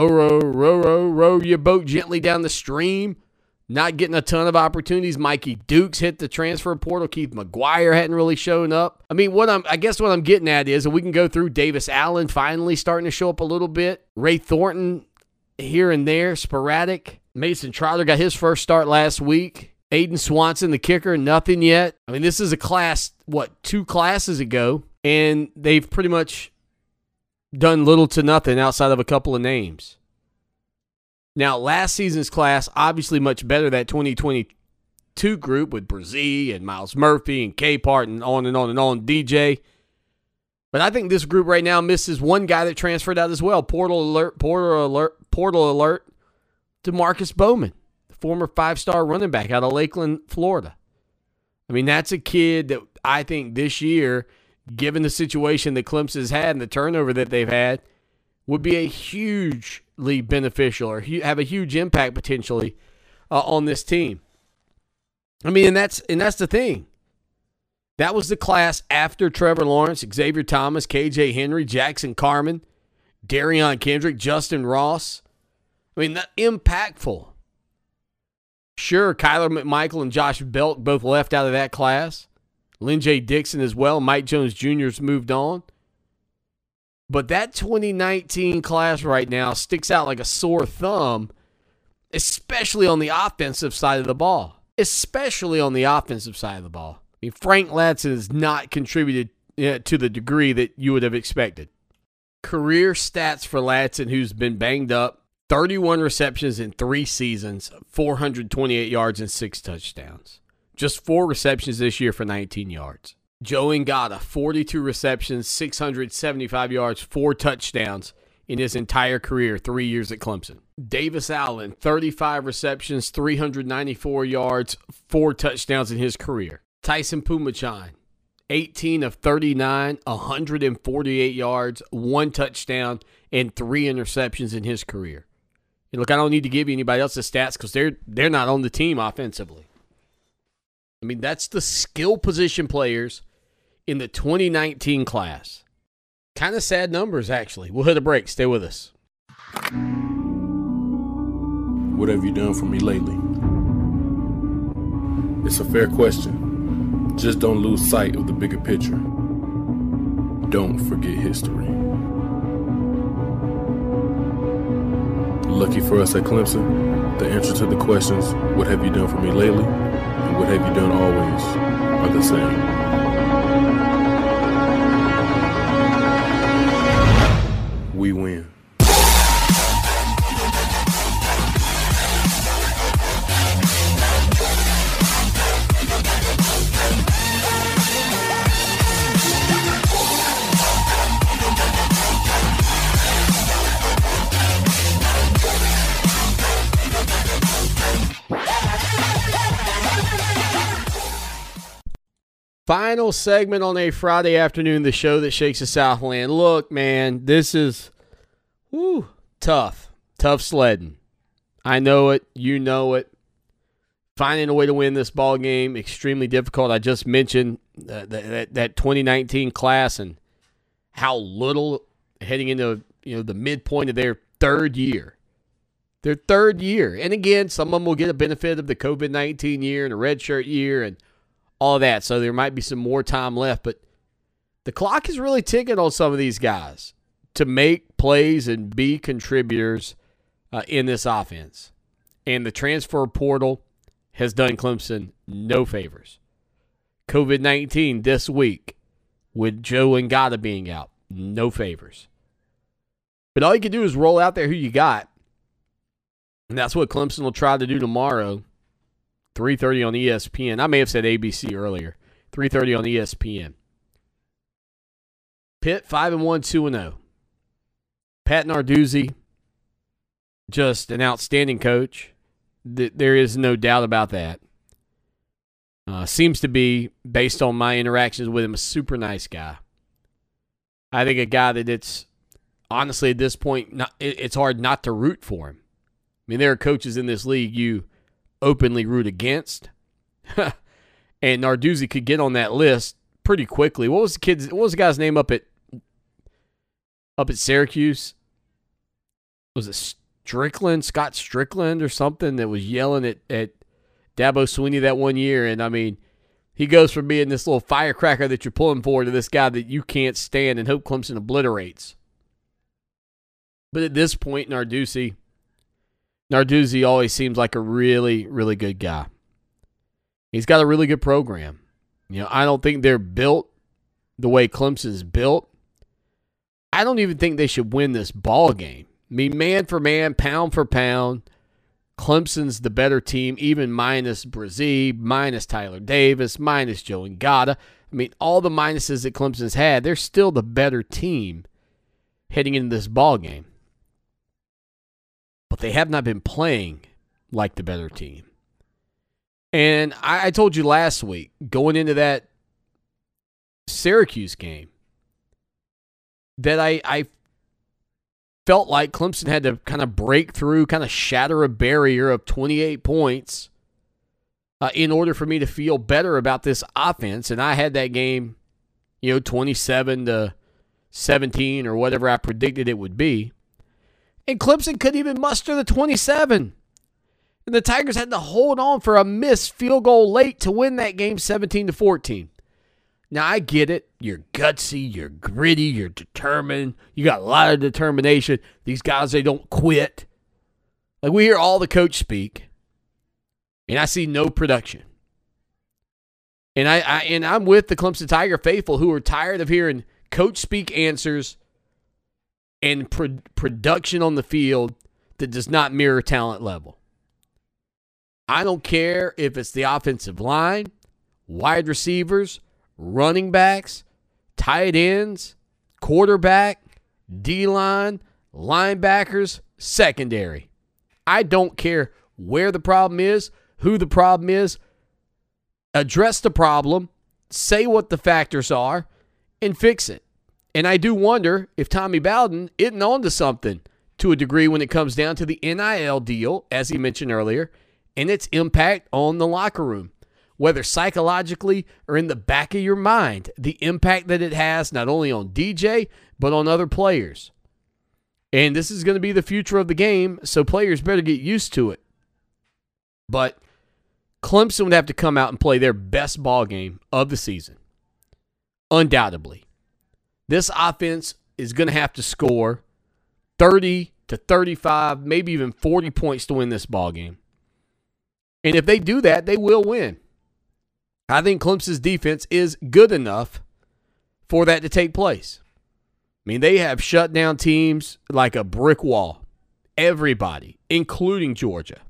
row your boat gently down the stream. Not getting a ton of opportunities. Mikey Dukes hit the transfer portal. Keith McGuire hadn't really shown up. I mean, what I'm getting at is, and we can go through, Davis Allen finally starting to show up a little bit. Ray Thornton here and there, sporadic. Mason Trotter got his first start last week. Aiden Swanson, the kicker, nothing yet. I mean, this is a class, 2 classes ago, and they've pretty much done little to nothing outside of a couple of names. Now, last season's class, obviously much better, that 2022 group with Brzee and Miles Murphy and Capehart and on and on and on, DJ. But I think this group right now misses one guy that transferred out as well. Portal alert, DeMarcus Bowman, the former 5-star running back out of Lakeland, Florida. I mean, that's a kid that I think this year, given the situation that Clemson's had and the turnover that they've had, would be a hugely beneficial or have a huge impact potentially on this team. I mean, and that's the thing. That was the class after Trevor Lawrence, Xavier Thomas, KJ Henry, Jackson Carman, Darion Kendrick, Justin Ross. I mean, that impactful. Sure, Kyler McMichael and Josh Belk both left out of that class. Lynn J. Dixon as well. Mike Jones Jr.'s moved on. But that 2019 class right now sticks out like a sore thumb, especially on the offensive side of the ball. Especially on the offensive side of the ball. I mean, Frank Ladson has not contributed to the degree that you would have expected. Career stats for Ladson, who's been banged up: 31 receptions in 3 seasons, 428 yards and 6 touchdowns. Just 4 receptions this year for 19 yards. Joe Ngata, 42 receptions, 675 yards, 4 touchdowns in his entire career, 3 years at Clemson. Davis Allen, 35 receptions, 394 yards, 4 touchdowns in his career. Tyson Pumachan, 18 of 39, 148 yards, 1 touchdown, and 3 interceptions in his career. And look, I don't need to give you anybody else's stats because they're not on the team offensively. I mean, that's the skill position players in the 2019 class. Kind of sad numbers, actually. We'll hit a break. Stay with us. What have you done for me lately? It's a fair question. Just don't lose sight of the bigger picture. Don't forget history. Lucky for us at Clemson, the answer to the questions, what have you done for me lately, and what have you done always, are the same. We win. Final segment on a Friday afternoon, the show that shakes the Southland. Look, man, this is tough. Tough sledding. I know it. You know it. Finding a way to win this ball game, extremely difficult. I just mentioned that 2019 class and how little heading into the midpoint of their third year. Their third year. And again, some of them will get a benefit of the COVID-19 year and a redshirt year and all that, so there might be some more time left, but the clock is really ticking on some of these guys to make plays and be contributors in this offense. And the transfer portal has done Clemson no favors. COVID-19 this week with Joe Ngata being out, no favors. But all you can do is roll out there who you got, and that's what Clemson will try to do tomorrow. 3:30 on ESPN. I may have said ABC earlier. 3:30 on ESPN. Pitt 5-1, 2-0. Pat Narduzzi, just an outstanding coach. There is no doubt about that. Seems to be, based on my interactions with him, a super nice guy. I think a guy that it's, honestly, at this point, it's hard not to root for him. I mean, there are coaches in this league you openly root against. And Narduzzi could get on that list pretty quickly. What was the guy's name up at Syracuse? Was it Scott Strickland or something that was yelling at Dabo Swinney that one year? And I mean, he goes from being this little firecracker that you're pulling for to this guy that you can't stand and hope Clemson obliterates. But at this point, Narduzzi always seems like a really, really good guy. He's got a really good program. I don't think they're built the way Clemson's built. I don't even think they should win this ball game. I mean, man for man, pound for pound, Clemson's the better team, even minus Brazee, minus Tyler Davis, minus Joe Ngata. I mean, all the minuses that Clemson's had, they're still the better team heading into this ball game. But they have not been playing like the better team. And I told you last week, going into that Syracuse game, that I felt like Clemson had to kind of break through, kind of shatter a barrier of 28 points in order for me to feel better about this offense. And I had that game, 27-17 or whatever I predicted it would be. And Clemson couldn't even muster the 27. And the Tigers had to hold on for a missed field goal late to win that game 17-14. Now, I get it. You're gutsy, you're gritty, you're determined. You got a lot of determination. These guys, they don't quit. Like, we hear all the coach speak, and I see no production. And I'm with the Clemson Tiger faithful who are tired of hearing coach speak answers and production on the field that does not mirror talent level. I don't care if it's the offensive line, wide receivers, running backs, tight ends, quarterback, D-line, linebackers, secondary. I don't care where the problem is, who the problem is. Address the problem, say what the factors are, and fix it. And I do wonder if Tommy Bowden isn't onto something to a degree when it comes down to the NIL deal, as he mentioned earlier, and its impact on the locker room. Whether psychologically or in the back of your mind, the impact that it has not only on DJ, but on other players. And this is going to be the future of the game, so players better get used to it. But Clemson would have to come out and play their best ball game of the season. Undoubtedly. This offense is going to have to score 30 to 35, maybe even 40 points to win this ball game. And if they do that, they will win. I think Clemson's defense is good enough for that to take place. I mean, they have shut down teams like a brick wall. Everybody, including Georgia.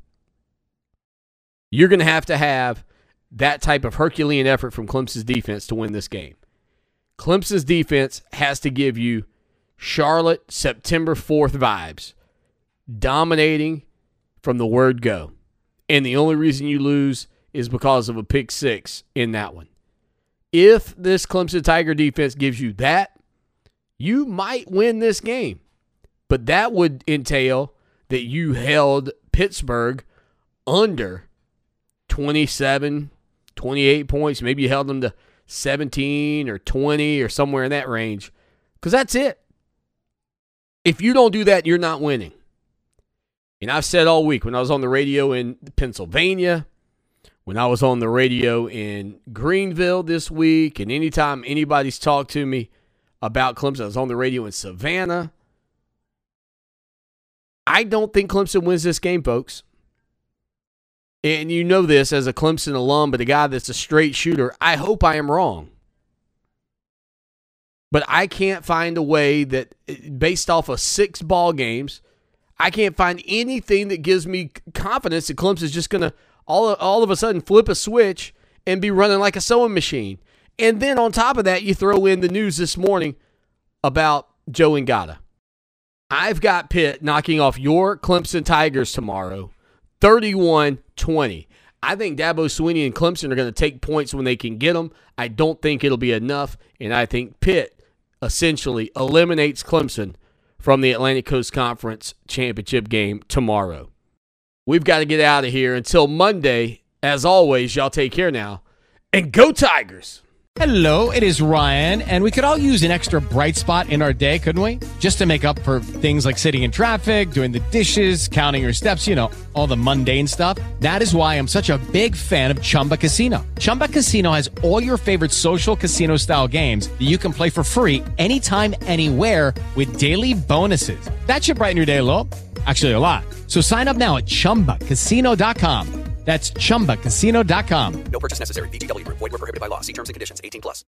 You're going to have that type of Herculean effort from Clemson's defense to win this game. Clemson's defense has to give you Charlotte September 4th vibes, dominating from the word go. And the only reason you lose is because of a pick six in that one. If this Clemson Tiger defense gives you that, you might win this game. But that would entail that you held Pittsburgh under 27, 28 points. Maybe you held them to 17 or 20 or somewhere in that range. Because that's it. If you don't do that, you're not winning. And I've said all week when I was on the radio in Pennsylvania, when I was on the radio in Greenville this week, and anytime anybody's talked to me about Clemson, I was on the radio in Savannah. I don't think Clemson wins this game, folks. And you know this as a Clemson alum, but a guy that's a straight shooter, I hope I am wrong. But I can't find a way that, based off of 6 ball games, I can't find anything that gives me confidence that Clemson's just going to all of a sudden flip a switch and be running like a sewing machine. And then on top of that, you throw in the news this morning about Joe Ngata. I've got Pitt knocking off your Clemson Tigers tomorrow, 31-20. I think Dabo Swinney and Clemson are going to take points when they can get them. I don't think it'll be enough, and I think Pitt essentially eliminates Clemson from the Atlantic Coast Conference championship game tomorrow. We've got to get out of here. Until Monday, as always, y'all take care now, and go Tigers! Hello, it is Ryan, and we could all use an extra bright spot in our day, couldn't we? Just to make up for things like sitting in traffic, doing the dishes, counting your steps, you know, all the mundane stuff. That is why I'm such a big fan of Chumba Casino. Chumba Casino has all your favorite social casino-style games that you can play for free anytime, anywhere with daily bonuses. That should brighten your day a little. Actually, a lot. So sign up now at ChumbaCasino.com. That's ChumbaCasino.com. No purchase necessary. VGW Group. Void where prohibited by law. See terms and conditions. 18+.